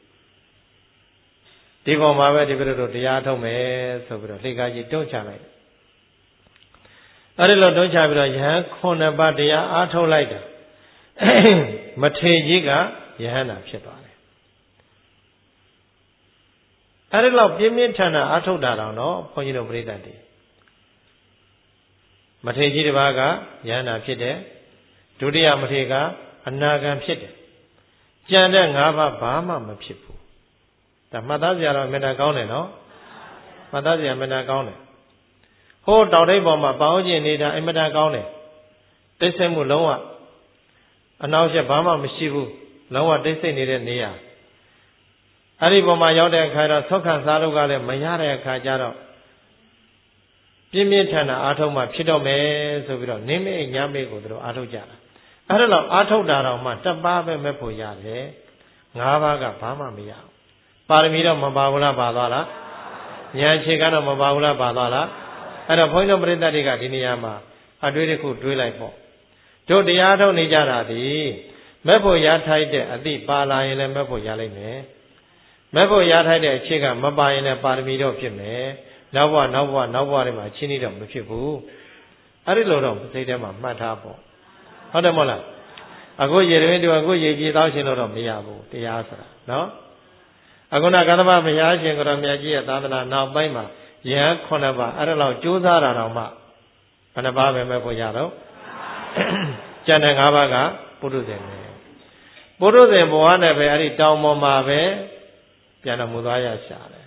ဒီပေါ်မှာပဲဒီပြည့်တော့တရားထုတ်မယ်ဆိုပြီးတော့လေကားကြီးတွန်းချလိုက်အဲ့ဒီလိုတွန်းချပြီးတော့ယဟန်9ပါးတရားအားထုတ်လိုက်တာမထေရကြီးကယဟန္တာဖြစ်သွားတယ်အဲ့ဒီလောက်ပြင်းပြင်းထန်ထန်အားထုတ်တာတော့ဘုန်းကြီးတို့ပြိဿတွေမထေရကြီးတစ်ပါးကယဟန္တာဖြစ်တယ်ဒုတိယမထေရကအနာဂံဖြစ်တယ်ကြံတဲ့၅ပါးဘာမှမဖြစ်ဘူးဒါမှတ်သားစရာတော့အမှန်တန်ကောင်းတယ်နော်မှတ်သားစရာအမှန်တန်ကောင်းတယ်ဟိုးတောင်ထိပ်ပေါ်မှာပေါင်းကျင်နေတာအမှန်တန်ကောင်းတယ်တိတ်ဆိတ်မှုလုံးဝအနောက်ရှက်ဘာမှမရှိဘူးလုံးဝတိတ်ဆိတ်နေတဲ့နေရာအဲ့ဒီပေါ်မှာရောက်တဲ့အခါတော့ဆောက်ခံစားလို့ကလည်းမရတဲ့အခါကျတော့ပြင်းပြင်းထန်ထန်အားထုတ်မှဖြစ်တော့မယ်ဆိုပြီးတော့နင်းမေ့ညမေ့ကိုသူတို့အားထုတ်ကြတာအဲ့ဒါတော့အားထုတ်တာတော့မှတပါးပဲမဲ့ဖို့ရတယ်၅ပါးကဘာမှမရဘူးပါရမီတော့မပါဘူးလားပါသွားလားဉာဏ်ခြေကတော့မပါဘူးလားပါသွားလားအဲ့တော့ဘုန်းကြီးတို့ပရိသတ်တွေကဒီနေရာမှာအတွေ့တစ်ခုတွေးလိုက်ပေါ့တို့တရားထုတ်နေကြတာဒီမဲ့ဖို့ရထိုက်တဲ့အသည့်ပါလာရင်လည်းမဲ့ဖို့ရလိမ့်မယ်မဲ့ဖို့ရထိုက်တဲ့အခြေကမပါရင်လည်းပါရမီတော့ဖြစ်မယ်နောက်ဘဝတွေမှာချင်းနေတော့မဖြစ်ဘူးအဲ့ဒီလိုတော့စိတ်ထဲမှာမှတ်ထားပေါ့ဟုတ်တယ်မဟုတ်လားအခုရေတွင်တူအခုရေကြည်သောရှင်လို့တော့မရဘူးတရားဆိုတာနော်အခုနကသဗ္ဗမရရှင်ကိုရမြတ်ကြီးရဲ့သာသနာနောက်ပိုင်းမှာယဟန်9ပါးအဲ့ဒါလောက်ကြိုးစားတာတော့မှဘယ်နှပါးပဲမဲ့ဖို့ရတော့ကျန်တဲ့5ပါးကပုထုဇဉ်ပဲပုထုဇဉ်ဘဝနဲ့ပဲအဲ့ဒီတောင်ပေါ်မှာပဲပြန်တော်မူသွားရရှာတယ်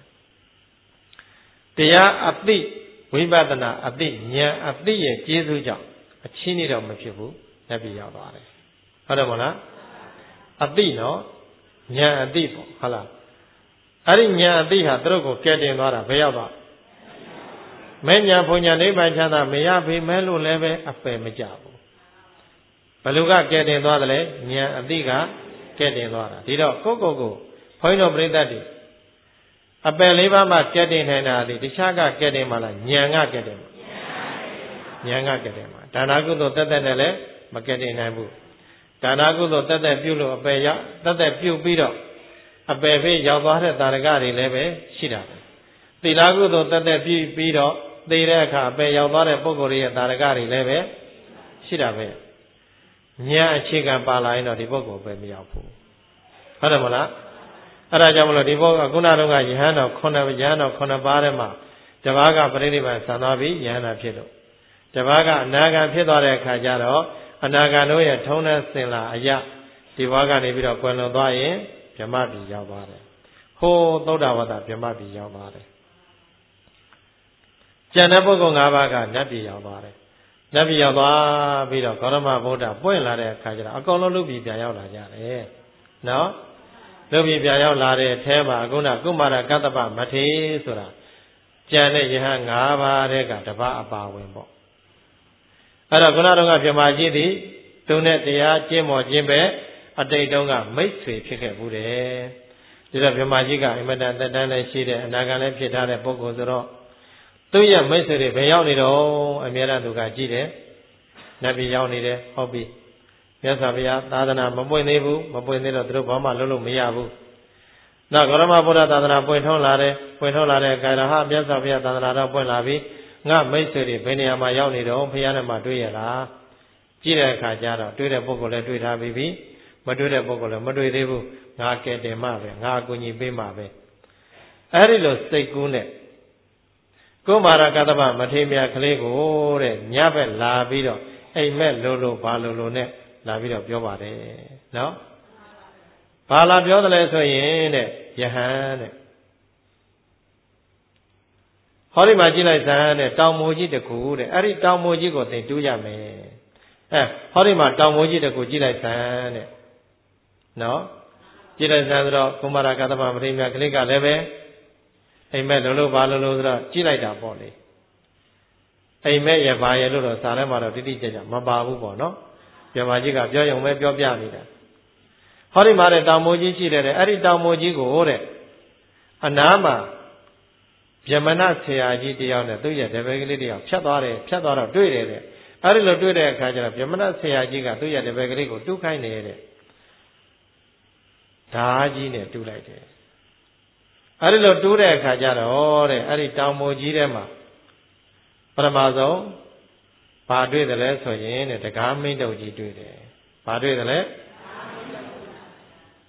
တရားအသိဝိပဿနာအသိဉာဏ်အသိရဲ့ကျေးဇူးကြောင့်အချင်းနေတော့မဖြစ်ဘူးလက်ပြရောက်သွားတယ်ဟုတ်တယ်မဟုတ်လားအသိနော်ဉာဏ်အသိပေါ့ဟုတ်လားအဲ့ဒီဉာဏ်အသိဟာသူတို့ကိုကဲတင်သွားတာဘယ်ရောက်သွားမဲ့ဉာဏ်ဘုံဉာဏ်နိဗ္ဗာန်ချမ်းသာမရပေမဲ့လို့လည်းပဲအပယ်မကြဘူးဘယ်လိုကကဲတင်သွားတယ်လဲဉာဏ်အသိကကဲတင်သွားတာဒီတော့ကိုဘုန်းကြီးတို့ပြိဿတ်တွေအပယ်၄ပါးမှကဲတင်နိုင်တာဒီတခြားကကဲတင်မှလားဉာဏ်ကကဲတင်မှာဉာဏ်ကကဲတင်မှာဒါနာကုသိုလ်တက်တက်နဲ့လည်းမကဲတင်နိုင်ဘူးဒါနာကုသိုလ်တက်တက်ပြုလို့အပယ်ရောက်တက်တက်ပြုပြီးတော့အပယ်ဖေးရောက်သွားတဲ့တာရကတွေလည်းပဲရှိတာပဲသီလကုသိုလ်တက်တက်ပြုပြီးတော့သိတဲ့အခါအပယ်ရောက်သွားတဲ့ပုဂ္ဂိုလ်ရဲ့တာရကတွေလည်းပဲရှိတာပဲဉာဏ်အခြေခံပါလာရင်တော့ဒီပုဂ္ဂိုလ်ပဲမရောက်ဘူးဟုတ်တယ်မလားအဲ့ဒါကြောင့်မလို့ဒီပုဂ္ဂိုလ်ခုနတုန်းကယဟန်တော်9ပါးထဲမှာတပါးကပရိနိဗ္ဗာန်ဆံသွားပြီးယဟန်တာဖြစ်လို့တပါးကအနာဂံဖြစ်သွားတဲ့အခါကျတော့အနာဂံတို့ရဲ့ထုံးတဲ့စင်လာအရာဒီဘဝကနေပြီးတော့ကွယ်လွန်သွားရင်ဗြဟ္မပြည်ရောက်သွားတယ်ဟိုးသုဒ္ဓဝတ္တဗြဟ္မပြည်ရောက်သွားတယ်ကျန်တဲ့ပုဂ္ဂိုလ်၅ပါးကနတ်ပြည်ရောက်သွားတယ်နတ်ပြည်ရောက်သွားပြီးတော့ဂေါတမဗုဒ္ဓပွင့်လာတဲ့အခါကျတော့အကုန်လုံးလူပြည်ပြန်ရောက်လာကြတယ်နော်လူပြည်ပြန်ရောက်လာတဲ့အထဲမှာအခုနကုမာရကတ္တပမထေဆိုတာကျန်တဲ့ယဟန်၅ပါးတဲ့ကတပါးအပါဝင်ပေါ့အဲ့တော့ခုနတော့ကဗြဟ္မာကြီးသည်သူနဲ့တရားကျင့်မော်ခြင်းပဲအတိတ်တုန်းကမိတ်ဆွေဖြစ်ခဲ့ဘူးတယ်ဒီတော့ဗြဟ္မာကြီးကအင်မတန်သက်တမ်းလည်းရှိတဲ့အနာဂတ်လည်းဖြစ်ထားတဲ့ပုဂ္ဂိုလ်ဆိုတော့သူ့ရဲ့မိတ်ဆွေတွေဘယ်ရောက်နေတော့အမြဲတမ်းသူကကြည့်တယ်နတ်ပြည်ရောက်နေတယ်ဟုတ်ပြီမြတ်စွာဘုရားသာသနာမပွင့်သေးဘူးမပွင့်သေးတော့သူတို့ဘာမှလုပ်လို့မရဘူးနောက်ဂေါတမဗုဒ္ဓသာသနာပွင့်ထွန်းလာတဲ့အခါတော့မြတ်စွာဘုရားသာသနာတော့ပွင့်လာပြီငါမိတ်ဆွေတွေဘယ်နေရာမှာရောက်နေတော့ဘုရားနဲ့မှတွေ့ရလားကြည့်တဲ့အခါကျတော့တွေ့တဲ့ပုဂ္ဂိုလ်လည်းတွေ့ထားပြီးပြီမတွေ့တဲ့ပုဂ္ဂိုလ်လည်းမတွေ့သေးဘူးငါကဲတင်မှပဲငါအကူအညီပေးမှပဲအဲ့ဒီလိုစိတ်ကူးနဲ့ကုမာရကတ္တဗမထေရမြတ်ကလေးကိုတဲ့ညဘက်လာပြီးတော့အိမ်မက်လို့ဘာလို့နဲ့လာပြီးတော့ပြောပါတယ်နော်ဘာလာပြောတယ်လဲဆိုရင်တဲ့ယဟန်တဲ့ဟောဒီမှာကြည့်လိုက်စမ်းတဲ့တောင်မိုးကြီးတကူတဲ့အဲ့ဒီတောင်မိုးကြီးကိုသင်တူးရမယ်ဟောဒီမှာတောင်မိုးကြီးတကူကြည့်လိုက်စမ်းတဲ့နော်ကြည့်လိုက်စမ်းဆိုတော့ကုမာရကတ္တဗမထေရမြတ်ကလေးကလည်းပဲအိမ်မက်လို့ဘာလို့ဆိုတော့ကြည့်လိုက်တာပေါ့လေအိမ်မက်ရဘာရလို့တော့စာထဲမှာတော့တိတိကျကျမပါဘူးပေါ့နော်ဗြဟ္မာကြီးကပြောရုံပဲပြောပြနေတာဟောဒီမှာတဲ့တောင်မိုးကြီးရှိတယ်တဲ့အဲ့ဒီတောင်မိုးကြီးကိုတဲ့အနားမှာဗြဟ္မဏဆရာကြီးတယောက်နဲ့သူ့ရဲ့တပည့်ကလေးတယောက်ဖြတ်သွားတော့တွေ့တယ်တဲ့အဲ့ဒီလိုတွေ့တဲ့အခါကျတော့ဗြဟ္မဏဆရာကြီးကသူ့ရဲ့တပည့်ကလေးကိုတူးခိုင်းနေတဲ့ဓာကြီးနဲ့တူးလိုက်တယ်အဲ့ဒီလိုတူးတဲ့အခါကျတော့တဲ့အဲ့ဒီတောင်မိုးကြီးထဲမှာပထမဆုံးဘာတွေ့တယ်လဲဆိုရင်တဲ့တကားမင်းတုပ်ကြီးတွေ့တယ်ဘာတွေ့တယ်လဲ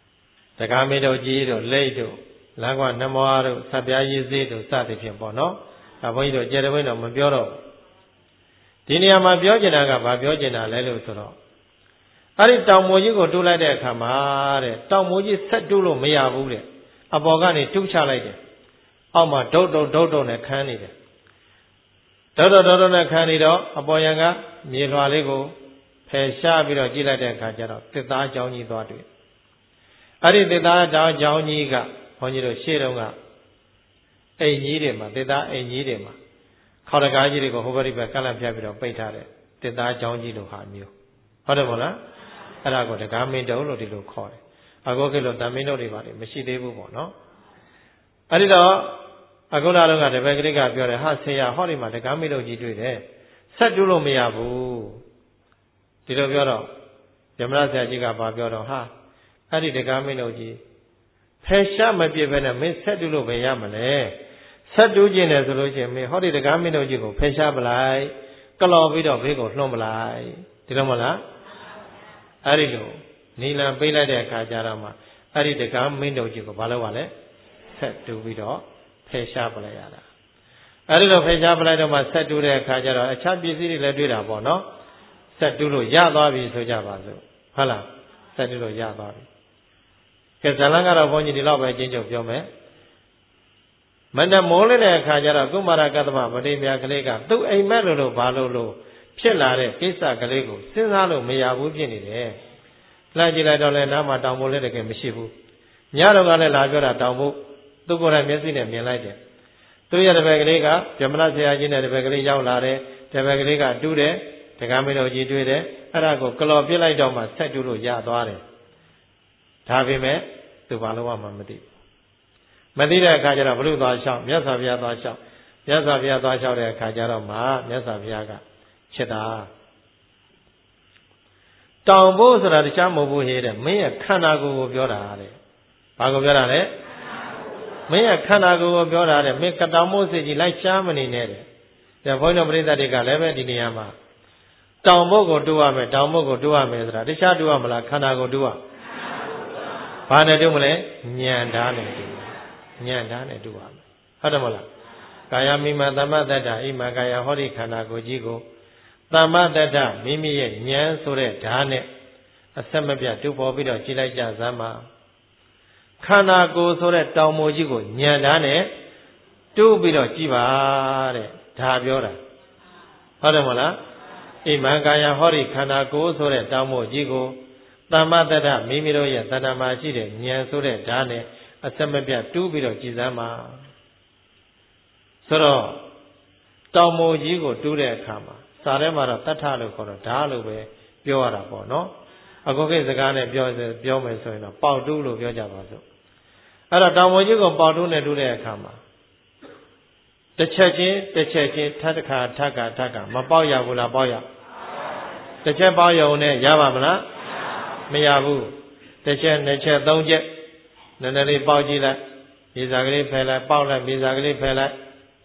တကားမေတို့ကြီးတို့လိတ်တို့လမ်းကွာနှမွားတို့စပြားရည်စေးတို့စသဖြင့်ပေါ့နော်ဒါဘုန်းကြီးတို့ကျေတဝင်းတော့မပြောတော့ဒီနေရာမှာပြောကျင်တာကဘာပြောကျင်တာလဲလို့ဆိုတော့အဲ့ဒီတောင်မိုးကြီးကိုတူးလိုက်တဲ့အခါမှာတဲ့တောင်မိုးကြီးဆက်တူးလို့မရဘူးတဲ့အပေါ်ကနေတူးချလိုက်တယ်အောက်မှာဒုတ်တုံနဲ့ခန်းနေတယ်ဒုတ်တုံနဲ့ခန်းနေတော့အပေါ်ယံကမြေလွှာလေးကိုဖယ်ရှားပြီးတော့ကြည့်လိုက်တဲ့အခါကျတော့တစ်သားကြောင်းကြီးသွားတွေ့အဲ့ဒီတစ်သားကြောင်းကြီးကဘုန်းကြီးတို့ရှေ့တုန်းကအိမ်ကြီးတွေမှာတစ်သားအိမ်ကြီးတွေမှာခေါတကားကြီးတွေကိုဟိုဘက်ဒီဘက်ကန့်လန့်ဖြတ်ပြီးတော့ပိတ်ထားတဲ့တစ်သားကြောင်းကြီးလိုဟာမျိုးဟုတ်တယ်မို့လားအဲ့ဒါကိုတကားမင်းတုံလို့ဒီလိုခေါ်တယ်အခုခေတ်လိုတမင်းတို့တွေပါတယ်မရှိသေးဘူးပေါ့နော်အဲ့ဒီတော့အခုလာတော့ကတပည့်ကလေးကပြောတယ်ဟာဆရာဟောဒီမှာတကားမင်းတို့ကြီးတွေ့တယ်ဆက်တူးလို့မရဘူးဒီလိုပြောတော့ယမရဆရာကြီးကပြောတော့ဟာအဲ့ဒီတကားမင်းတို့ကြီးဖယ်ရှားမပြစ်ပဲနဲ့မင်းဆက်တူးလို့ပဲရမလဲဆက်တူးခြင်းတယ်ဆိုလို့ရှိရင်မင်းဟောဒီတကားမင်းတို့ကြီးကိုဖယ်ရှားပလိုက်ကလော်ပြီးတော့ဘေးကိုလွှမ်းပလိုက်ဒီလိုမလားအဲ့ဒီလိုနီလံပေးလိုက်တဲ့အခါကျတော့မှအဲ့ဒီတကားမင်းတို့ကြီးကိုဘာလုပ်ရလဲဆက်တူးပြီးတော့ဖယ်ရှားပလိုက်ရတာအဲ့ဒီလိုဖယ်ရှားပလိုက်တော့မှဆက်တူးတဲ့အခါကျတော့အခြားပစ္စည်းတွေလည်းတွေ့တာပေါ့နော်ဆက်တူးလို့ရသွားပြီဆိုကြပါစို့ဟုတ်လားဆက်တူးလို့ရသွားပြီကဲဇလန်ကတော့ဘုန်းကြီးဒီလောက်ပဲအချင်းချုပ်ပြောမယ်မနမိုးတဲ့အခါကျတော့ကုမာရကတ္တမဗတိမြာကလေးကသူ့အိမ်မက်လို့ဘာလို့ဖြစ်လာတဲ့ကိစ္စကလေးကိုစဉ်းစားလို့မရဘူးဖြစ်နေတယ်လှမ်းကြည့်လိုက်တော့လည်းနားမှာတောင်မိုးလည်းတကယ်မရှိဘူးညတော့ကလည်းလာပြောတာတောင်မိုးသူ့ကိုယ်တိုင်မျက်စိနဲ့မြင်လိုက်တယ်သူရတဲ့ဘက်ကလေးကဗြဟ္မဏဆရာကြီးနဲ့တဲ့ဘက်ကလေးရောက်လာတယ်တဲ့ဘက်ကလေးကတူးတယ်တက္ကမင်းတော်ကြီးတွေ့တယ်အဲ့ဒါကိုကလော်ပြစ်လိုက်တော့မှဆက်တူးလို့ရသွားတယ်ဒါပေမဲ့သူဘာလို့မှမသိမသိတဲ့အခါကျတော့ဘလို့သွားလျှောက်မြတ်စွာဘုရားသွားလျှောက်မြတ်စွာဘုရားသွားလျှောက်တဲ့အခါကျတော့မှမြတ်စွာဘုရားကဖြစ်တာတောင်ဖို့ဆိုတာတခြားမဟုတ်ဘူးဟဲ့တဲ့မင်းရဲ့ခန္ဓာကိုယ်ကိုပြောတာတဲ့ဘာကိုပြောတာလဲမင်းရဲ့ခန္ဓာကိုယ်ကိုပြောတာတဲ့မင်းကတောင်မို့စိတ်ကြီးလိုက်ရှားမနေနဲ့တဲ့ဘုန်းတော်ပရိသတ်တွေကလည်းပဲဒီနေရာမှာတောင်ဖို့ကိုတူရမယ်တောင်ဖို့ကိုတူရမယ်ဆိုတာတခြားတူရမလားခန္ဓာကိုယ်တူရဘာနဲ့တူမလဲဉာဏ်ဓာတ်နဲ့တူဉာဏ်ဓာတ်နဲ့တူရမယ်ဟုတ်တယ်မလားကာယမိမသမ္မတ္တဣမကာယဟောဒီခန္ဓာကိုယ်ကြီးကိုသမ္မတ္တမိမိရဲ့ဉာဏ်ဆိုတဲ့ဓာတ်နဲ့အဆက်မပြတ်တူပေါ်ပြီးတော့ကြည်လိုက်ကြစမ်းပါခန္ဓာကိုယ်ဆိုတဲ့တောင်မိုးကြီးကိုဉာဏ်ဓာတ်နဲ့တူပြီးတော့ကြည်ပါတဲ့ဒါပြောတာဟုတ်တယ်မလားဣမကာယဟောဒီခန္ဓာကိုယ်ဆိုတဲ့တောင်မိုးကြီးကိုသမ္မတ္တမိမိတို့ရဲ့တဏ္ဍာမှာရှိတဲ့ဉာဏ်ဆိုတဲ့ဓာတ်နဲ့အဆက်မပြတ်တူးပြီးတော့ကြည်စမ်းပါဆိုတော့တောင်မိုးကြီးကိုတူးတဲ့အခါမှာစာထဲမှာတော့တထလို့ခေါ်တော့ဓာတ်လို့ပဲပြောရတာပေါ့နော်အခုခေတ်စကားနဲ့ပြောမယ်ဆိုရင်တော့ပေါက်တူးလို့ပြောကြပါစို့အဲ့တော့တောင်မိုးကြီးကိုပေါက်တူးနဲ့တူးတဲ့အခါမှာတစ်ချက်ချင်းထပ်တစ်ခါထပ်ကမပေါက်ရဘူးလားပေါက်ရတစ်ချက်ပေါက်ရုံနဲ့ရပါမလားမရဘူးတစ်ချက်နှစ်ချက်သုံးချက်နည်းနည်းလေးပေါက်ကြည့်လိုက်မြေစာကလေးဖယ်လိုက်ပေါက်လိုက်မြေစာကလေးဖယ်လိုက်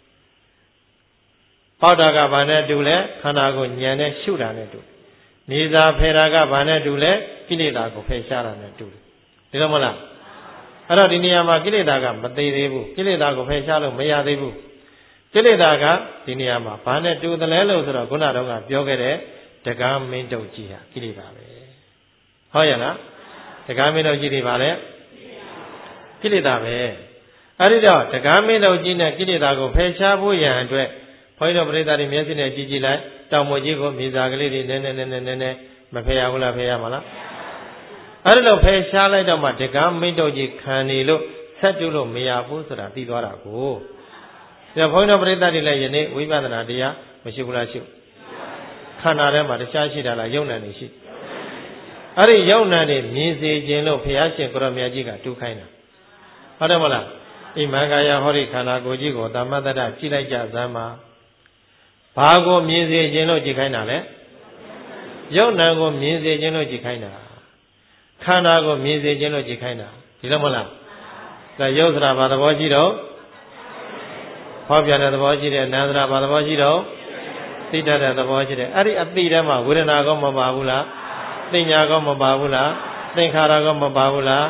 ပေါက်တာကဘာနဲ့တူလဲခန္ဓာကိုဉာဏ်နဲ့ရှုတာနဲ့တူမြေစာဖယ်တာကဘာနဲ့တူလဲကိလေသာကိုဖယ်ရှားတာနဲ့တူတယ်ဒီလိုမလားအဲ့တော့ဒီနေရာမှာကိလေသာကမသေးသေးဘူးကိလေသာကိုဖယ်ရှားလို့မရသေးဘူးကိလေသာကဒီနေရာမှာဘာနဲ့တူတယ်လဲလို့ဆိုတော့ခုနတုန်းကပြောခဲ့တဲ့တက္ကမင်းတုတ်ကြီးဟာကိလေသာပဲဟုတ်ရဲ့လားတက္ကမင်းတုတ်ကြီးတွေပါလေကိလေသာပဲအဲ့ဒီတော့တက္ကမင်းတုတ်ကြီးနဲ့ကိလေသာကိုဖယ်ရှားဖို့ရန်အတွက်ဘုန်းကြီးတို့ပရိသတ်တွေမျက်စိနဲ့ကြည့်လိုက်တောင်မိုးကြီးကိုမြေစာကလေးတွေနည်းနည်းမဖယ်ရဘူးလားဖယ်ရမှာလားအဲ့ဒီလိုဖယ်ရှားလိုက်တော့မှတက္ကမင်းတုတ်ကြီးခံနေလို့ဆက်တူလို့မရဘူးဆိုတာသိသွားတာကိုဒါဘုန်းကြီးတို့ပရိသတ်တွေလည်းယနေ့ဝိပဿနာတရားမရှိဘူးလားရှိခန္ဓာထဲမှာတရားရှိတာလားယုံနာနေရှိအဲ့ဒီယုံနာနေမြင်စေခြင်းလို့ဘုရားရှင်ကိုရောမြတ်ကြီးကတူခိုင်းတာဟုတ်တယ်မလားဣမံကာယဟောဒီခန္ဓာကိုယ်ကြီးကိုသမ္မတ္တကြည့်လိုက်ကြစမ်းပါဘာကိုမြင်စေခြင်းလို့ကြည့်ခိုင်းတာလဲယုံနာကိုမြင်စေခြင်းလို့ကြည့်ခိုင်းတာခန္ဓာကိုမြင်စေခြင်းလို့ကြည့်ခိုင်းတာဒီလိုမလားဒါယုတ်စရာဘာသဘောရှိတော့ဟောပြတဲ့သဘောရှိတယ်နာမ်စရာဘာသဘောရှိတော့သိတတ်တဲ့သဘောရှိတယ်အဲ့ဒီအသိထဲမှာဝေဒနာကောမပါဘူးလားသိညာကောမပါဘူးလားသင်္ခါရကောမပါဘူးလား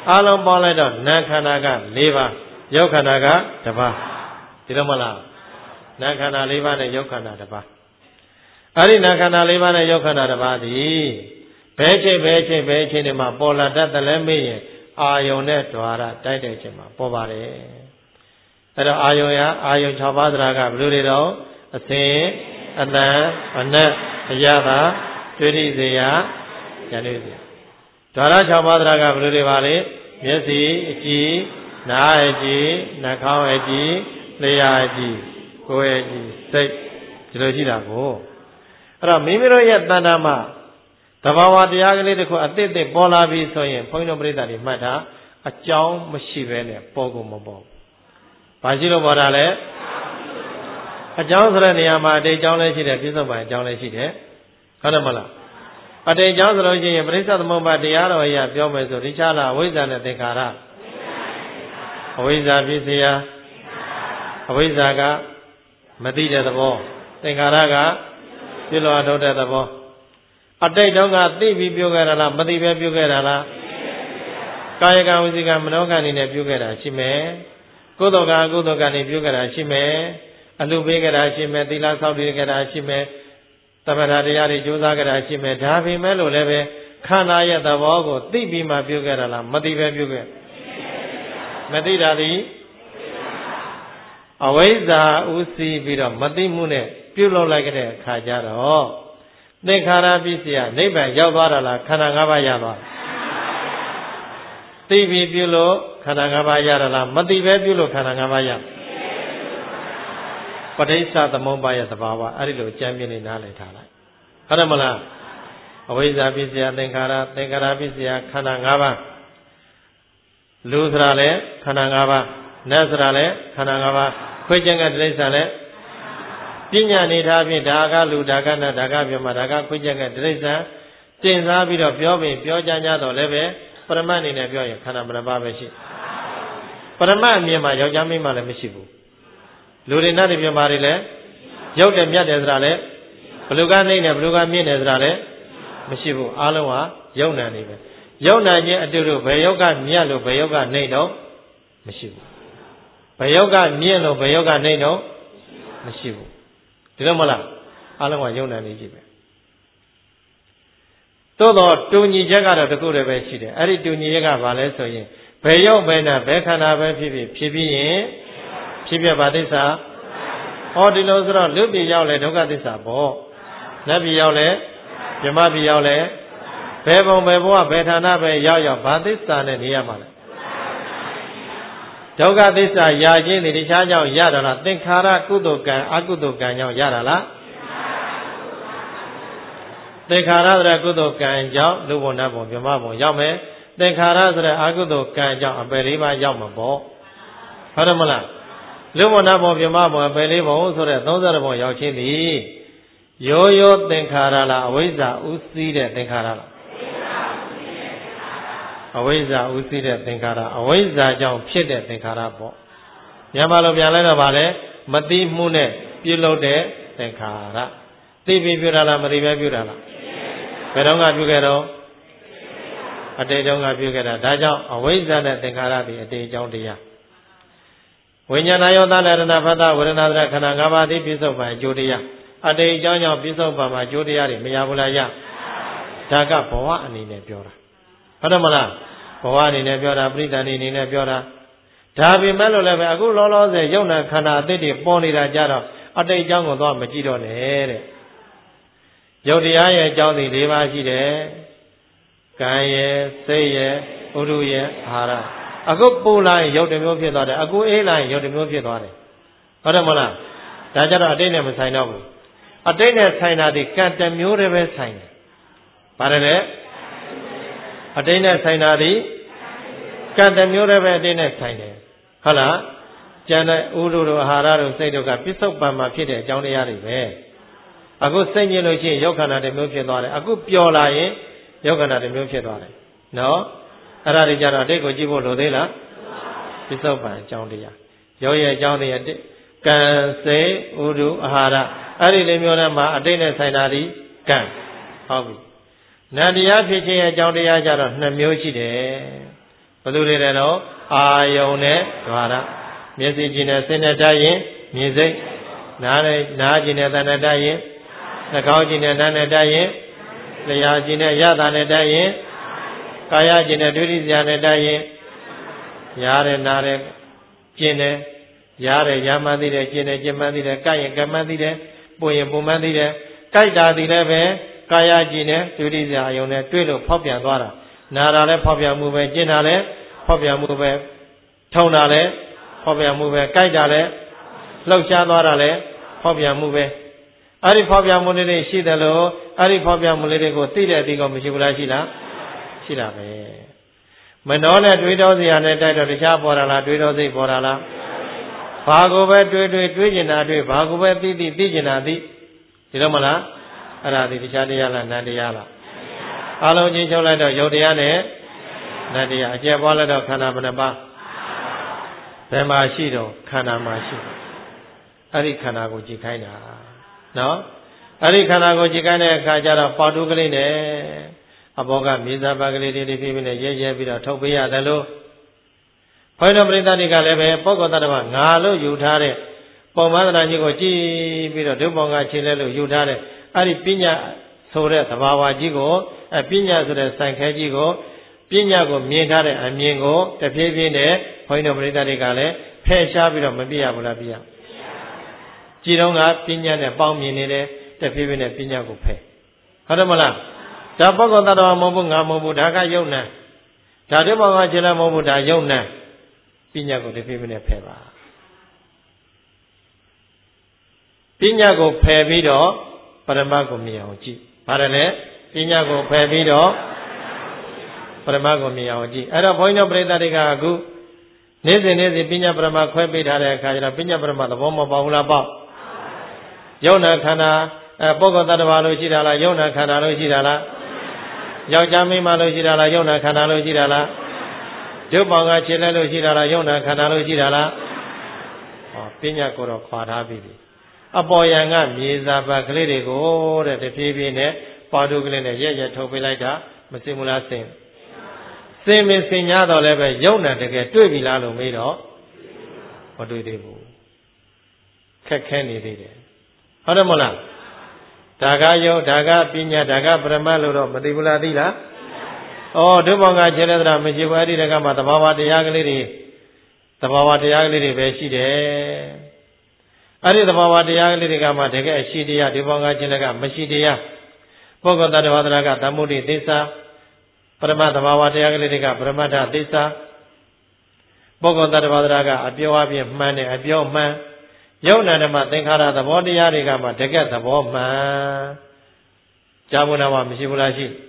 အားလုံးပေါင်းလိုက်တော့နာခန္ဓာက၄ပါးရုပ်ခန္ဓာကတစ်ပါးဒီလိုမလားနာခန္ဓာ၄ပါးနဲ့ရုပ်ခန္ဓာတစ်ပါးအဲ့ဒီနာခန္ဓာ၄ပါးနဲ့ရုပ်ခန္ဓာတစ်ပါးသည်ဘယ်ချိန်ဒီမှာပေါ်လာတတ်တယ်လဲမေးရင်အာယုန်နဲ့ဓဝါရတိုက်တဲ့ချိန်မှာပေါ်ပါတယ်အဲ့တော့အာယုန်6ပါးသရာကဘယ်လိုတွေတော့အစင်အတန်အနတ်အရသာတွေ့ထိစေယဉာဏ်တွေ့စေဓဝါရ6ပါးသရာကဘယ်လိုတွေပါလဲမျက်စိအကြည့်နားအကြည့်နှာခေါင်းအကြည့်လျှာအကြည့်ကိုယ်အကြည့်စိတ်ဒီလိုကြည့်တာကိုအဲ့တော့မိမိတို့ရဲ့တဏ္ဍာမှာသဘာဝတရားကလေးတစ်ခုအသစ်ပေါ်လာပြီဆိုရင်ဘုန်းကြီးတို့ပြိဿတွေမှတ်တာအကြောင်းမရှိဘဲနဲ့ပေါ်ကုန်မပေါ်ဘာရှိလို့ပေါ်တာလဲအကြောင်းဆိုတဲ့နေရာမှာအတိတ်အကြောင်းလည်းရှိတယ်ပြစ္ဆုတ်ပံအကြောင်းလည်းရှိတယ်ဟုတ်တယ်မလားအတိတ်အကြောင်းဆိုလို့ရှိရင်ပရိစ္ဆေသမုပ္ပါတရားတော်အရာပြောမယ်ဆိုဒီချလာအဝိဇ္ဇာနဲ့သင်္ခါရအဝိဇ္ဇာဖြစ်เสียအဝိဇ္ဇာကမသိတဲ့သဘောသင်္ခါရကပြည့်လွာထုတ်တဲ့သဘောအတိတ်တုန်းကသိပြီးပြုခဲ့တာလားမသိပဲပြုခဲ့တာလားကာယကံဝစီကံမနောကံနေနဲ့ပြုခဲ့တာရှိမယ်ကုသိုလ်ကံအကုသိုလ်ကံနေပြုခဲ့တာရှိမယ်အလှပေးခဲ့တာရှိမယ်သီလဆောက်တည်ခဲ့တာရှိမယ်သမထတရားတွေကြိုးစားခဲ့တာရှိမယ်ဒါပေမဲ့လို့လည်းပဲခန္ဓာရဲ့သဘောကိုသိပြီးမှပြုခဲ့တာလားမသိပဲပြုခဲ့မသိတာသည်အဝိဇ္ဇာဥသိပြီးတော့မသိမှုနဲ့ပြုလုပ်လိုက်တဲ့အခါကျတော့သင်္ခါရပစ္စယနိဗ္ဗာန်ရောက်သွားတာလားခန္ဓာ၅ပါးရသွားသိပြီးပြုလို့ခန္ဓာ၅ပါးရတာလားမသိပဲပြုလို့ခန္ဓာ၅ပါးရပဋိစ္စသမုပ္ပါရဲ့သဘာဝအဲ့ဒီလိုကြံပြင်းနေနားလည်ထားလိုက်ဟုတ်တယ်မလားအဝိဇ္ဇာပစ္စယသင်္ခါရပစ္စယခန္ဓာ၅ပါးလူဆိုတာလဲခန္ဓာ၅ပါးနတ်ဆိုတာလဲခန္ဓာ၅ပါးခွေးကျင်ကတိရစ္ဆာန်လဲပညာနေထားဖြင့်ဒါကလူဒါကနတ်ဒါကပြမဒါကခွေးကျင်ကတိရစ္ဆာန်တင်စားပြီးတော့ပြောပြီးပြောကြကြတော့လည်းပဲပရမတ်အနေနဲ့ပြောရင်ခန္ဓာဘယ်နှပါးပဲရှိပရမတ်အမြင်မှာယောက်ျားမိန်းမလည်းမရှိဘူးလူတွေနတ်တွေပြမတွေလည်းရုပ်တယ်မြတ်တယ်ဆိုတာလည်းဘလူကနှိမ့်တယ်ဘလူကမြင့်တယ်ဆိုတာလည်းမရှိဘူးအားလုံးဟာယုံနာနေပဲယုံနာခြင်းအတူတူဘယ်ယုတ်ကမြတ်လို့ဘယ်ယုတ်ကနှိမ့်တော့မရှိဘူးဘယ်ယုတ်ကမြင့်လို့ဘယ်ယုတ်ကနှိမ့်တော့မရှိဘူးဒီလိုမလားအားလုံးကယုံနာနေကြည့်ပဲသို့တော့တူညီချက်ကတော့တခုတည်းပဲရှိတယ်အဲ့ဒီတူညီချက်ကဘာလဲဆိုရင်ဘယ်ယုတ်ဘယ်နာဘယ်ခန္ဓာပဲဖြစ်ပြီးရင်ဖြစ်ပြပါသစ္စာဟောဒီလိုဆိုတော့လူပြည်ရောက်လဲဒုက္ခသစ္စာပေါ့နတ်ပြည်ရောက်လဲမြမပြည်ရောက်လဲဘယ်ပုံဘယ်ဘဝဘယ်ဌာနပဲရောက်ဘာသစ္စာနဲ့နေရမှာလဲဒုက္ခသစ္စာရခြင်းဒီတခြားကြောင့်ရတာလားသင်္ခါရကုသိုလ်ကံအကုသိုလ်ကံကြောင့်ရတာလားသင်္ခါရဆိုတဲ့ကုသိုလ်ကံကြောင့်လူဘုံနတ်ဘုံမြမဘုံရောက်မယ်သင်္ခါရဆိုတဲ့အကုသိုလ်ကံကြောင့်အပယ်လေးပါးရောက်မှာပေါ့ဟုတ်တယ်မလားလူဘုံနတ်ဘုံမြမဘုံအပယ်လေးဘုံဆိုတဲ့30ဘုံရောက်ခြင်းသည်ရိုးသင်္ခါရလားအဝိဇ္ဇာဥသိတဲ့သင်္ခါရလားအဝိဇ္ဇာဥသိတဲ့သင်္ခါရအဝိဇ္ဇာကြောင့်ဖြစ်တဲ့သင်္ခါရပေါ့မြန်မာလိုပြန်လိုက်တော့ဗာလဲမသိမှုနဲ့ပြုလုပ်တဲ့သင်္ခါရသိပြီးပြုတာလားမသိပဲပြုတာလားဘယ်တော့ကပြုခဲ့တော့အတိတ်တုန်းကပြုခဲ့တာဒါကြောင့်အဝိဇ္ဇာနဲ့သင်္ခါရဒီအတိတ်အကြောင်းတရားဝိညာဏယောသလရဏဖသဝေဒနာသရခန္ဓာ၅ပါးသည်ပြစ္ဆုတ်ပံအကျိုးတရားအတိတ်အကြောင်းကြောင့်ပြစ္ဆုတ်ပံမှာအကျိုးတရားတွေမရဘူးလားရဒါကဘဝအနေနဲ့ပြောတာဟုတ်တယ်မလားဘဝအနေနဲ့ပြောတာပရိသတ်အနေနဲ့ပြောတာဒါပေမဲ့လို့လည်းပဲအခုလောလောဆယ်ယုံနာခန္ဓာအသစ်တွေပေါ်နေတာကြတော့အတိတ်အကြောင်းကိုတော့မကြည့်တော့နဲ့တဲ့ယုတ်တရားရဲ့အကြောင်းတွေ၄ပါးရှိတယ်ကံရဲ့စိတ်ရဲ့ဥဒုရဲ့အာဟာရအခုပူလာရင်ယုတ်တစ်မျိုးဖြစ်သွားတယ်အခုအေးလာရင်ယုတ်တစ်မျိုးဖြစ်သွားတယ်ဟုတ်တယ်မလားဒါကြတော့အတိတ်နဲ့မဆိုင်တော့ဘူးအတိတ်နဲ့ဆိုင်တာဒီကံတစ်မျိုးတည်းပဲဆိုင်တယ်ဗါတယ်လေအတိတ်နဲ့ဆိုင်တာဒီကံတစ်မျိုးတည်းပဲအတိတ်နဲ့ဆိုင်တယ်ဟုတ်လားကျန်တဲ့ဥဒုတို့အာဟာရတို့စိတ်တို့ကပြစ္ဆုတ်ပံမှာဖြစ်တဲ့အကြောင်းတရားတွေပဲအခုစိတ်ညစ်လို့ရှိရင်ယုတ်ခန္ဓာတစ်မျိုးဖြစ်သွားတယ်အခုပျော်လာရင်ယုတ်ခန္ဓာတစ်မျိုးဖြစ်သွားတယ်နော်အဲ့ဒါတွေကြတော့အတိတ်ကိုကြည့်ဖို့လိုသေးလားပြစ္ဆုတ်ပံအကြောင်းတရားရုပ်ရဲ့အကြောင်းတရားကံစိတ်ဥဒုအာဟာရအဲ့ဒီလေးမျိုးနဲ့မှာအတိတ်နဲ့ဆိုင်တာဒီကံဟုတ်ပြီနန္တရားဖြစ်ခြင်းရဲ့အကြောင်းတရားကြတော့2မျိုးရှိတယ်ဘသူတွေတော့အာယုံနဲ့ဓဝရမျက်စိကြည့်နဲ့စိတ်နဲ့တိုက်ရင်မြင်စိတ်နားကြည့်နဲ့သဏ္ဍာန်တိုက်ရင်နှာခေါင်းကြည့်နဲ့နားနဲ့တိုက်ရင်လျှာကြည့်နဲ့ရတာနဲ့တိုက်ရင်ကာယကြည့်နဲ့ဒုတိယနဲ့တိုက်ရင်ရားတယ်နားတယ်ကျင်တယ်ရားတယ်ရမှန်းသိတယ်ကျင်တယ်ကျင်မှန်းသိတယ်ကြိုက်ရင်ကြက်မှန်းသိတယ်ပွင့်ရင်ပွင့်မှန်းသိတယ်ကြိုက်တာဒီလည်းပဲကာယကြည့်နဲ့ဒုတိယအယုံနဲ့တွေ့လို့ဖောက်ပြန်သွားတာနာတာလည်းဖောက်ပြန်မှုပဲကျင်တာလည်းဖောက်ပြန်မှုပဲထုံတာလည်းဖောက်ပြန်မှုပဲကြိုက်တာလည်းလှုပ်ရှားသွားတာလည်းဖောက်ပြန်မှုပဲအဲ့ဒီဖောက်ပြန်မှုလေးတွေရှိတယ်လို့အဲ့ဒီဖောက်ပြန်မှုလေးတွေကိုသိတဲ့အတိကောမရှိဘူးလားရှိလားရှိတာပဲမနှောနဲ့တွေးတောစရာနဲ့တိုက်တော့တခြားပေါ်တာလားတွေးတောစိတ်ပေါ်တာလားဘာကိုပဲတွေးကျင်တာတွေးဘာကိုပဲသိကျင်တာသိဒီလိုမလားအဲ့ဒါဒီတခြားတရားလားနတ်တရားလားအလုံးချင်းချုပ်လိုက်တော့ယုတ်တရားနဲ့နတ်တရားအကျယ်ပွားလိုက်တော့ခန္ဓာဘယ်နှပါးဘယ်မှာရှိတော့ခန္ဓာမှာရှိအဲ့ဒီခန္ဓာကိုကြည်ခိုင်းတာနော်အဲ့ဒီခန္ဓာကိုကြည်ခိုင်းတဲ့အခါကျတော့ပေါတုကလေးနဲ့အဘောကမြေစာပါကလေးတွေဖြည်းဖြည်းနဲ့ရဲပြီးတော့ထုတ်ပေးရတယ်လို့ဘုန်းတော်ပရိသတ်တွေကလည်းပဲပုဂ္ဂိုလ်တ attva ငါလို့ယူထားတဲ့ပုံမှန်သဏ္ဍာန်ကြီးကိုကြည်ပြီးတော့ဒုပေါင်းကခြေလဲလို့ယူထားတဲ့အဲ့ဒီပညာဆိုတဲ့သဘာဝကြီးကိုပညာဆိုတဲ့စိုင်ခဲကြီးကိုပညာကိုမြင်ထားတဲ့အမြင်ကိုတဖြည်းဖြည်းနဲ့ဘုန်းတော်ပရိသတ်တွေကလည်းဖယ်ရှားပြီးတော့မပြရဘူးလားပြရကြည်တော့ကပညာနဲ့ပေါင်းမြင်နေတယ်တဖြည်းဖြည်းနဲ့ပညာကိုဖယ်ဟုတ်တယ်မလားဒါပုဂ္ဂိုလ်တ attva မဟုတ်ဘူးငါမဟုတ်ဘူးဒါကယုံနာဒါဒုပေါင်းကခြေလဲမဟုတ်ဘူးဒါယုံနာပညာကိုတဖြည်းဖြည်းနဲ့ဖယ်ပါပညာကိုဖယ်ပြီးတော့ပရမတ်ကိုမြင်အောင်ကြည့်ပါတယ်လေပညာကိုဖယ်ပြီးတော့ပရမတ်ကိုမြင်အောင်ကြည့်အဲ့တော့ဘုန်းကြီးတို့ပြိဿတွေကအခုနေ့စဉ်ပညာပရမတ်ခွဲပေးထားတဲ့အခါကျတော့ပညာပရမတ်သဘောမပေါဘူးလားပေါ့ယုံနာခန္ဓာပုဂ္ဂိုလ်တ attva လို့ရှိတာလားယုံနာခန္ဓာလို့ရှိတာလားယောက်ျားမိန်းမလို့ရှိတာလားယုံနာခန္ဓာလို့ရှိတာလားဒုပေါင်းကခြေလဲလို့ရှိတာလားယုံနာခန္ဓာလို့ရှိတာလားဟောပညာကိုတော့ခွာထားပြီအပေါ်ယံကမြေစာပါကလေးတွေကိုတဲ့တဖြည်းဖြည်းနဲ့ပါတုကလေးနဲ့ရက်ထုတ်ပေးလိုက်တာမစင်ဘူးလားစင်ñတော့လည်းပဲယုံနာတကယ်တွေ့ပြီလားလို့မေးတော့မတွေ့သေးဘူးခက်ခဲနေသေးတယ်ဟုတ်တယ်မလားဒါကယုံဒါကပညာဒါကပရမတ်လို့တော့မသိဘူးလားသိလားဩဒုဘောင်ကခြေလက်သလားမရှိဘူးအဲ့ဒီတကမှသဘာဝတရားကလေးတွေပဲရှိတယ်အဲ့ဒီသဘာဝတရားကလေးတွေကမှတကယ်ရှိတရားဒုဘောင်ကခြေလက်ကမရှိတရားပုဂ္ဂိုလ်တ attva ကသမုဒိသစ္စာပရမတ်သဘာဝတရားကလေးတွေကပရမတ္ထသစ္စာပုဂ္ဂိုလ်တ attva ကအပြောအပြင်မှန်တယ်အပြောမှန်ယုံနာဓမ္မသင်္ခါရသဘောတရားတွေကမှတကယ်သဘောမှန်ကြားမနာမရှိဘူးလားရှိ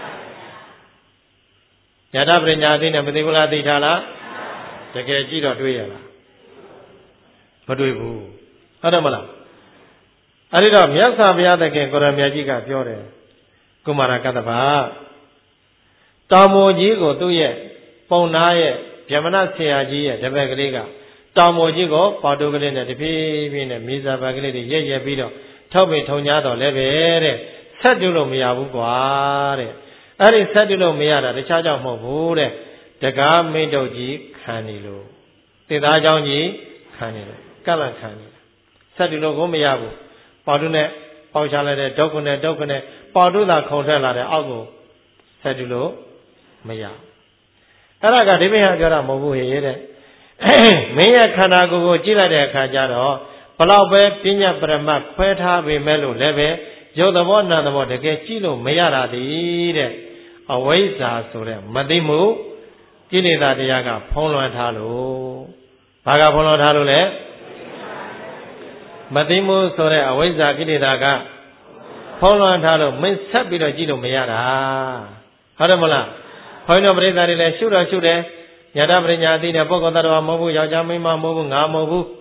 ယတပညာသိနဲ့မသိဘူးလားသိထားလားတကယ်ကြည့်တော့တွေ့ရလားမတွေ့ဘူးဟုတ်တယ်မလားအဲ့ဒီတော့မြတ်စွာဘုရားသခင်ကိုရမြတ်ကြီးကပြောတယ်ကုမာရကတ္တဗတောင်မိုကြီးကိုသူ့ရဲ့ပုံနာရဲ့ဗျမနဆရာကြီးရဲ့တပည့်ကလေးကတောင်မိုကြီးကိုပါတုကလေးနဲ့တဖြည်းဖြည်းနဲ့မြေစာပါကလေးတွေရက်ပြီးတော့ထောက်ပိထုံညာတော့လည်းပဲတဲ့ဆက်တူလို့မရဘူးကွာတဲ့အဲ့ဒီဆက်တူလို့မရတာတခြားကြောင့်မဟုတ်ဘူးတဲ့တကားမိတ်တုတ်ကြီးခံနေလို့တေသားเจ้าကြီးခံနေလို့ကပ်လန့်ခံနေဆက်တူလို့ကိုမရဘူးပါတုနဲ့ပေါက်ချလိုက်တဲ့ဒုက္ခနဲ့ပါတုသာခုံထွက်လာတဲ့အောက်ကိုဆက်တူလို့မရအဲ့ဒါကဒီဘိဟာပြောတာမဟုတ်ဘူးဟဲ့တဲ့မင်းရဲ့ခန္ဓာကိုယ်ကိုကြည့်လိုက်တဲ့အခါကျတော့ဘလောက်ပဲပညာပရမတ်ခွဲထားပေမဲ့လို့လည်းပဲရုပ်သဘောနာမ်သဘောတကယ်ကြည့်လို့မရတာတည်းတဲ့အဝိဇ္ဇာဆိုတဲ့မသိမှုကိလေသာတရားကဖုံးလွှမ်းထားလို့ဘာကဖုံးလွှမ်းထားလို့လဲမသိမှုဆိုတဲ့အဝိဇ္ဇာကိလေသာကဖုံးလွှမ်းထားလို့မင်းဆက်ပြီးတော့ကြည့်လို့မရတာဟုတ်တယ်မလားဘုန်းတော်ပရိသတ်တွေလည်းရှုတယ်ယတပညာသိတဲ့ပုဂ္ဂိုလ်တ attva မဟုတ်ဘူးယောက်ျားမိန်းမမဟုတ်ဘူးငါမဟုတ်ဘူး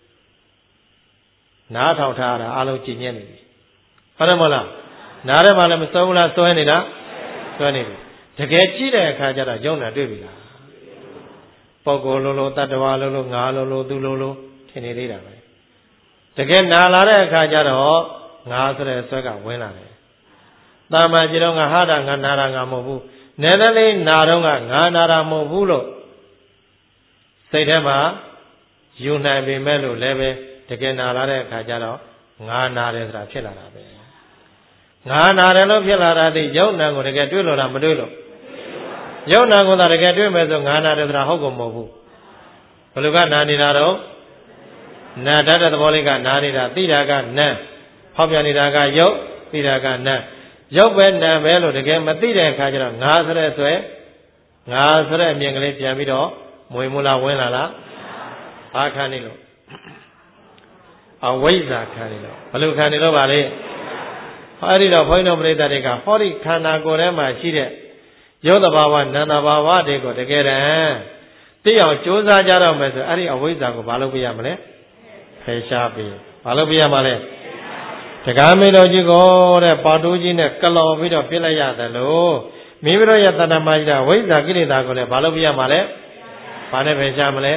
နားထောင်ထားတာအလုံးကြည်ညက်နေပြီဟုတ်တယ်မလားနားထဲမှာလည်းမစိုးဘူးလားစွဲနေလားစွဲနေပြီတကယ်ကြည့်တဲ့အခါကျတော့ယုံနာတွေ့ပြီလားပုဂ္ဂိုလ်လိုတ attva လိုငါလိုသူလိုထင်နေသေးတာပဲတကယ်နာလာတဲ့အခါကျတော့ငါဆိုတဲ့ဆွဲကဝင်လာတယ်တာမန်ကြည့်တော့ငါဟာတာငါနာတာငါမဟုတ်ဘူးနဲနဲလေးနာတော့ကငါနာတာမဟုတ်ဘူးလို့စိတ်ထဲမှာယူနိုင်ပေမဲ့လို့လည်းပဲတကယ်နာလာတဲ့အခါကျတော့ငါနာတယ်ဆိုတာဖြစ်လာတာပဲငါနာတယ်လို့ဖြစ်လာတာဒီယုံနာကိုတကယ်တွေ့လို့လားမတွေ့လို့ယုံနာကိုသာတကယ်တွေ့မယ်ဆိုငါနာတယ်ဆိုတာဟုတ်ကုန်မဟုတ်ဘူးဘယ်လိုကနာနေတာတော့နာတတ်တဲ့သဘောလေးကနာနေတာသိတာကနံဖောက်ပြန်နေတာကယုတ်သိတာကနံရုပ်ပဲနာပဲလို့တကယ်မသိတဲ့အခါကျတော့ငါဆိုတဲ့ဆွဲငါဆိုတဲ့အမြင်ကလေးပြန်ပြီးတော့မွေမူလာဝင်လာလားဘာခံနေလို့အဝိဇ္ဇာခံနေလို့ဘယ်လိုခံနေလို့ပါလဲအဲ့ဒီတော့ဘုန်းကြီးတို့ပြိဿတွေကဟောဒီခန္ဓာကိုယ်ထဲမှာရှိတဲ့ရုပ်တဘာဝနာမ်တဘာဝတွေကိုတကယ်တမ်းသိအောင်ကြိုးစားကြတော့မယ်ဆိုအဲ့ဒီအဝိဇ္ဇာကိုဘာလို့ပြရမလဲဖယ်ရှားပြီးဘာလို့ပြရမှာလဲတက္ကမေတော်ကြီးကိုတဲ့ပါတိုးကြီးနဲ့ကလော်ပြီးတော့ပြစ်လိုက်ရတယ်လို့မိမိတို့ရဲ့တဏ္ဍာမကြီးတာဝိဇ္ဇာကိလေသာကိုလည်းဘာလို့ပြရမှာလဲဘာနဲ့ဖယ်ရှားမလဲ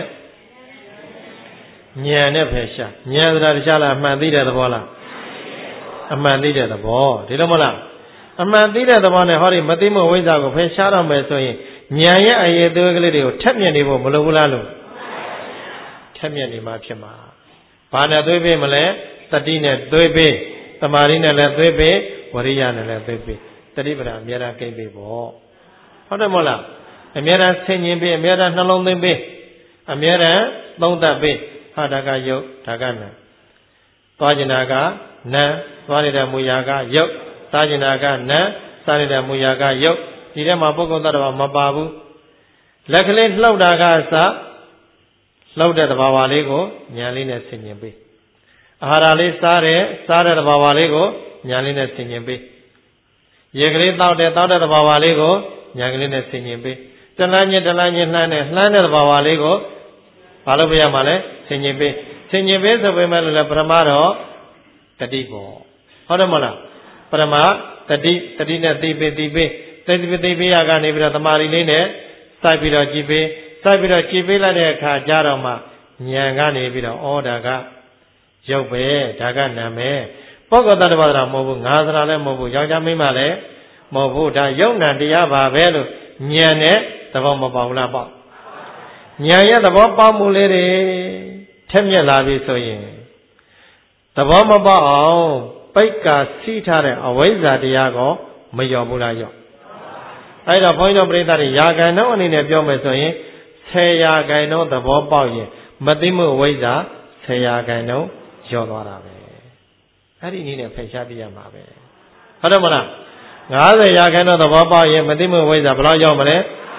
ဉာဏ်နဲ့ဖယ်ရှားဉာဏ်ဆိုတာတရားလားအမှန်သိတဲ့သဘောလားအမှန်သိတဲ့သဘောဒီလိုမလားအမှန်သိတဲ့သဘောနဲ့ဟောဒီမသိမှုဝိဇ္ဇာကိုဖယ်ရှားတော့မယ်ဆိုရင်ဉာဏ်ရဲ့အရေးသွေးကလေးတွေကိုထက်မြက်နေဖို့မလိုဘူးလားလို့ထက်မြက်နေမှဖြစ်မှာဘာနဲ့သွေးပေးမလဲတတိနဲ့သွေးပေးတမာရီနဲ့လည်းသွေးပေးဝရိယနဲ့လည်းသွေးပေးတတိပဒအမြဲတမ်းကိမ့်ပေးပေါ့ဟုတ်တယ်မဟုတ်လားအမြဲတမ်းဆင်ញင်ပေးအမြဲတမ်းနှလုံးသွင်းပေးအမြဲတမ်းသုံးသပ်ပေးဟာဒါကယုတ်ဒါကနံသွားကျင်တာကနံသွားနေတဲ့မူရာကယုတ်စားကျင်တာကနံစားနေတဲ့မူရာကယုတ်ဒီထဲမှာပုဂ္ဂိုလ်သတ္တဝါမပါဘူးလက်ကလေးလှုပ်တာကအစလှုပ်တဲ့သဘာဝလေးကိုဉာဏ်လေးနဲ့ဆင်ញင်ပေးအာဟာရလေးစားတဲ့သဘာဝလေးကိုဉာဏ်လေးနဲ့ဆင်ញင်ပေးရေကလေးတောက်တဲ့သဘာဝလေးကိုဉာဏ်ကလေးနဲ့ဆင်ញင်ပေးတလန်းချင်းလှမ်းတဲ့သဘာဝလေးကိုဘာလို့ပြရမှာလဲဆင်ញင်ပေးဆိုပေမဲ့လည်းပရမတော့တတိပေါ့ဟုတ်တယ်မဟုတ်လားပရမတတိနဲ့သိပေးရကနေပြီးတော့တမာရီလေးနဲ့စိုက်ပြီးတော့ကြည်ပေးလိုက်တဲ့အခါကျတော့မှဉာဏ်ကနေပြီးတော့ဩဒါကရုပ်ပဲဒါကနာမ်ပဲပုဂ္ဂိုလ်တ attva တာမဟုတ်ဘူးငါစရာလည်းမဟုတ်ဘူးယောက်ျားမိန်းမလည်းမဟုတ်ဘူးဒါယုံနာတရားပါပဲလို့ဉာဏ်နဲ့သဘောမပေါဘူးလားပေါ့ဉာဏ်ရဲ့သဘောပေါမှုလေးတွေထက်မြက်လာပြီဆိုရင်သဘောမပေါအောင်ပိတ်ကာစီးထားတဲ့အဝိဇ္ဇာတရားကိုမလျော်ဘူးလားရော့အဲ့တော့ဘုန်းကြီးတို့ပြိဿတွေရာဂန်တော့အနေနဲ့ပြောမယ်ဆိုရင်10ရာဂန်တော့သဘောပေါက်ရင်မသိမှုအဝိဇ္ဇာ10ရာဂန်တော့လျော့သွားတာပဲအဲ့ဒီနည်းနဲ့ဖယ်ရှားပြရမှာပဲဟုတ်တယ်မလား90ရာခိုင်နှုန်းသဘောပေါက်ရင်မသိမှုဝိဇ္ဇာဘယ်လောက်ရောက်မလဲ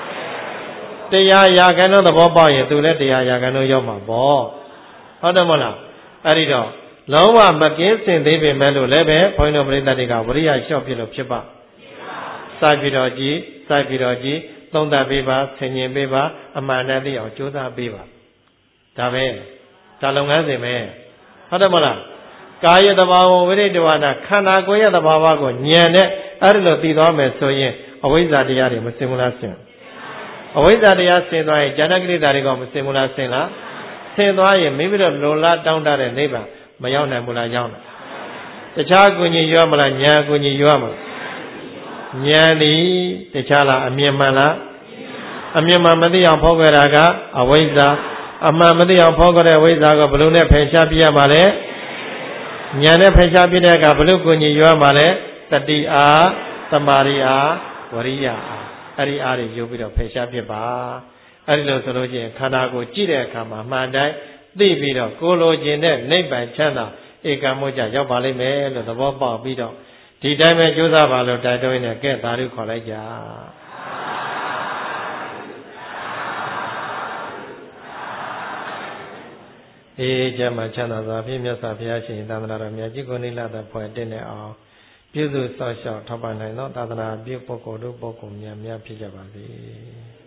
100ရာခိုင်နှုန်းသဘောပေါက်ရင်သူလည်း100ရာခိုင်နှုန်းရောက်မှာပေါ့ဟုတ်တယ်မလားအဲ့ဒီတော့လုံးဝမကင်းစင်သေးပေမဲ့လို့လည်းပဲဘုန်းကြီးတို့ပြိဿတွေကဝရိယလျှော့ပြလို့ဖြစ်ပါစိုက်ပြီးတော့ကြည်သုံးသပ်ပေးပါဆင်ញင်ပေးပါအမှန်တည်းသိအောင်ကြိုးစားပေးပါဒါပဲဒါလုပ်ငန်းစဉ်ပဲဟုတ်တယ်မလားကာယတဘာဝဝိရိတဝနာခန္ဓာကိုယ်ရဲ့သဘာဝကိုဉာဏ်နဲ့အဲ့ဒီလိုသိသွားမယ်ဆိုရင်အဝိဇ္ဇာတရားတွေမစင်ဘူးလားစင်အဝိဇ္ဇာတရားစင်သွားရင်ဉာဏကိလေသာတွေကမစင်ဘူးလားစင်လားစင်သွားရင်မိမိတို့လိုလားတောင်းတတဲ့နိဗ္ဗာန်မရောက်နိုင်ဘူးလားရောက်နိုင်တခြားကုညီရွမလားဉာဏ်ကုညီရွမလားဉာဏ်ဒီတခြားလားအမြင်မှန်လားအမြင်မှန်မသိအောင်ဖောက်ကြတာကအဝိဇ္ဇာအမှန်မသိအောင်ဖောက်ကြတဲ့ဝိဇ္ဇာကိုဘယ်လိုနဲ့ဖယ်ရှားပြရမှာလဲဉာဏ်နဲ့ဖယ်ရှားပြတဲ့အခါဘယ်လိုကိုညီရွာမှာလဲတတိအားသမာဓိအားဝရိယအားအဲ့ဒီအားတွေယူပြီးတော့ဖယ်ရှားပြပါအဲ့ဒီလိုဆိုလို့ချင်းခန္ဓာကိုကြည့်တဲ့အခါမှာမှန်တိုင်းသိပြီးတော့ကိုလိုချင်တဲ့နိဗ္ဗာန်ချမ်းသာဧကမောကြရောက်ပါလိမ့်မယ်လို့သဘောပေါက်ပြီးတော့ဒီတိုင်းပဲကြိုးစားပါလို့တိုက်တွန်းနေကဲသာဓုခေါ်လိုက်ကြအေးကျမ်းမှာချမ်းသာစွာဖြင့်မြတ်စွာဘုရားရှင်သာသနာတော်မြတ်ကြီးကိုနိလတ်ဖွဲ့တည်နေအောင်ပြုစုစောင့်ရှောက်ထောက်ပံ့နိုင်သောသာသနာပြုပုဂ္ဂိုလ်တို့ပုဂ္ဂိုလ်များဖြစ်ကြပါစေ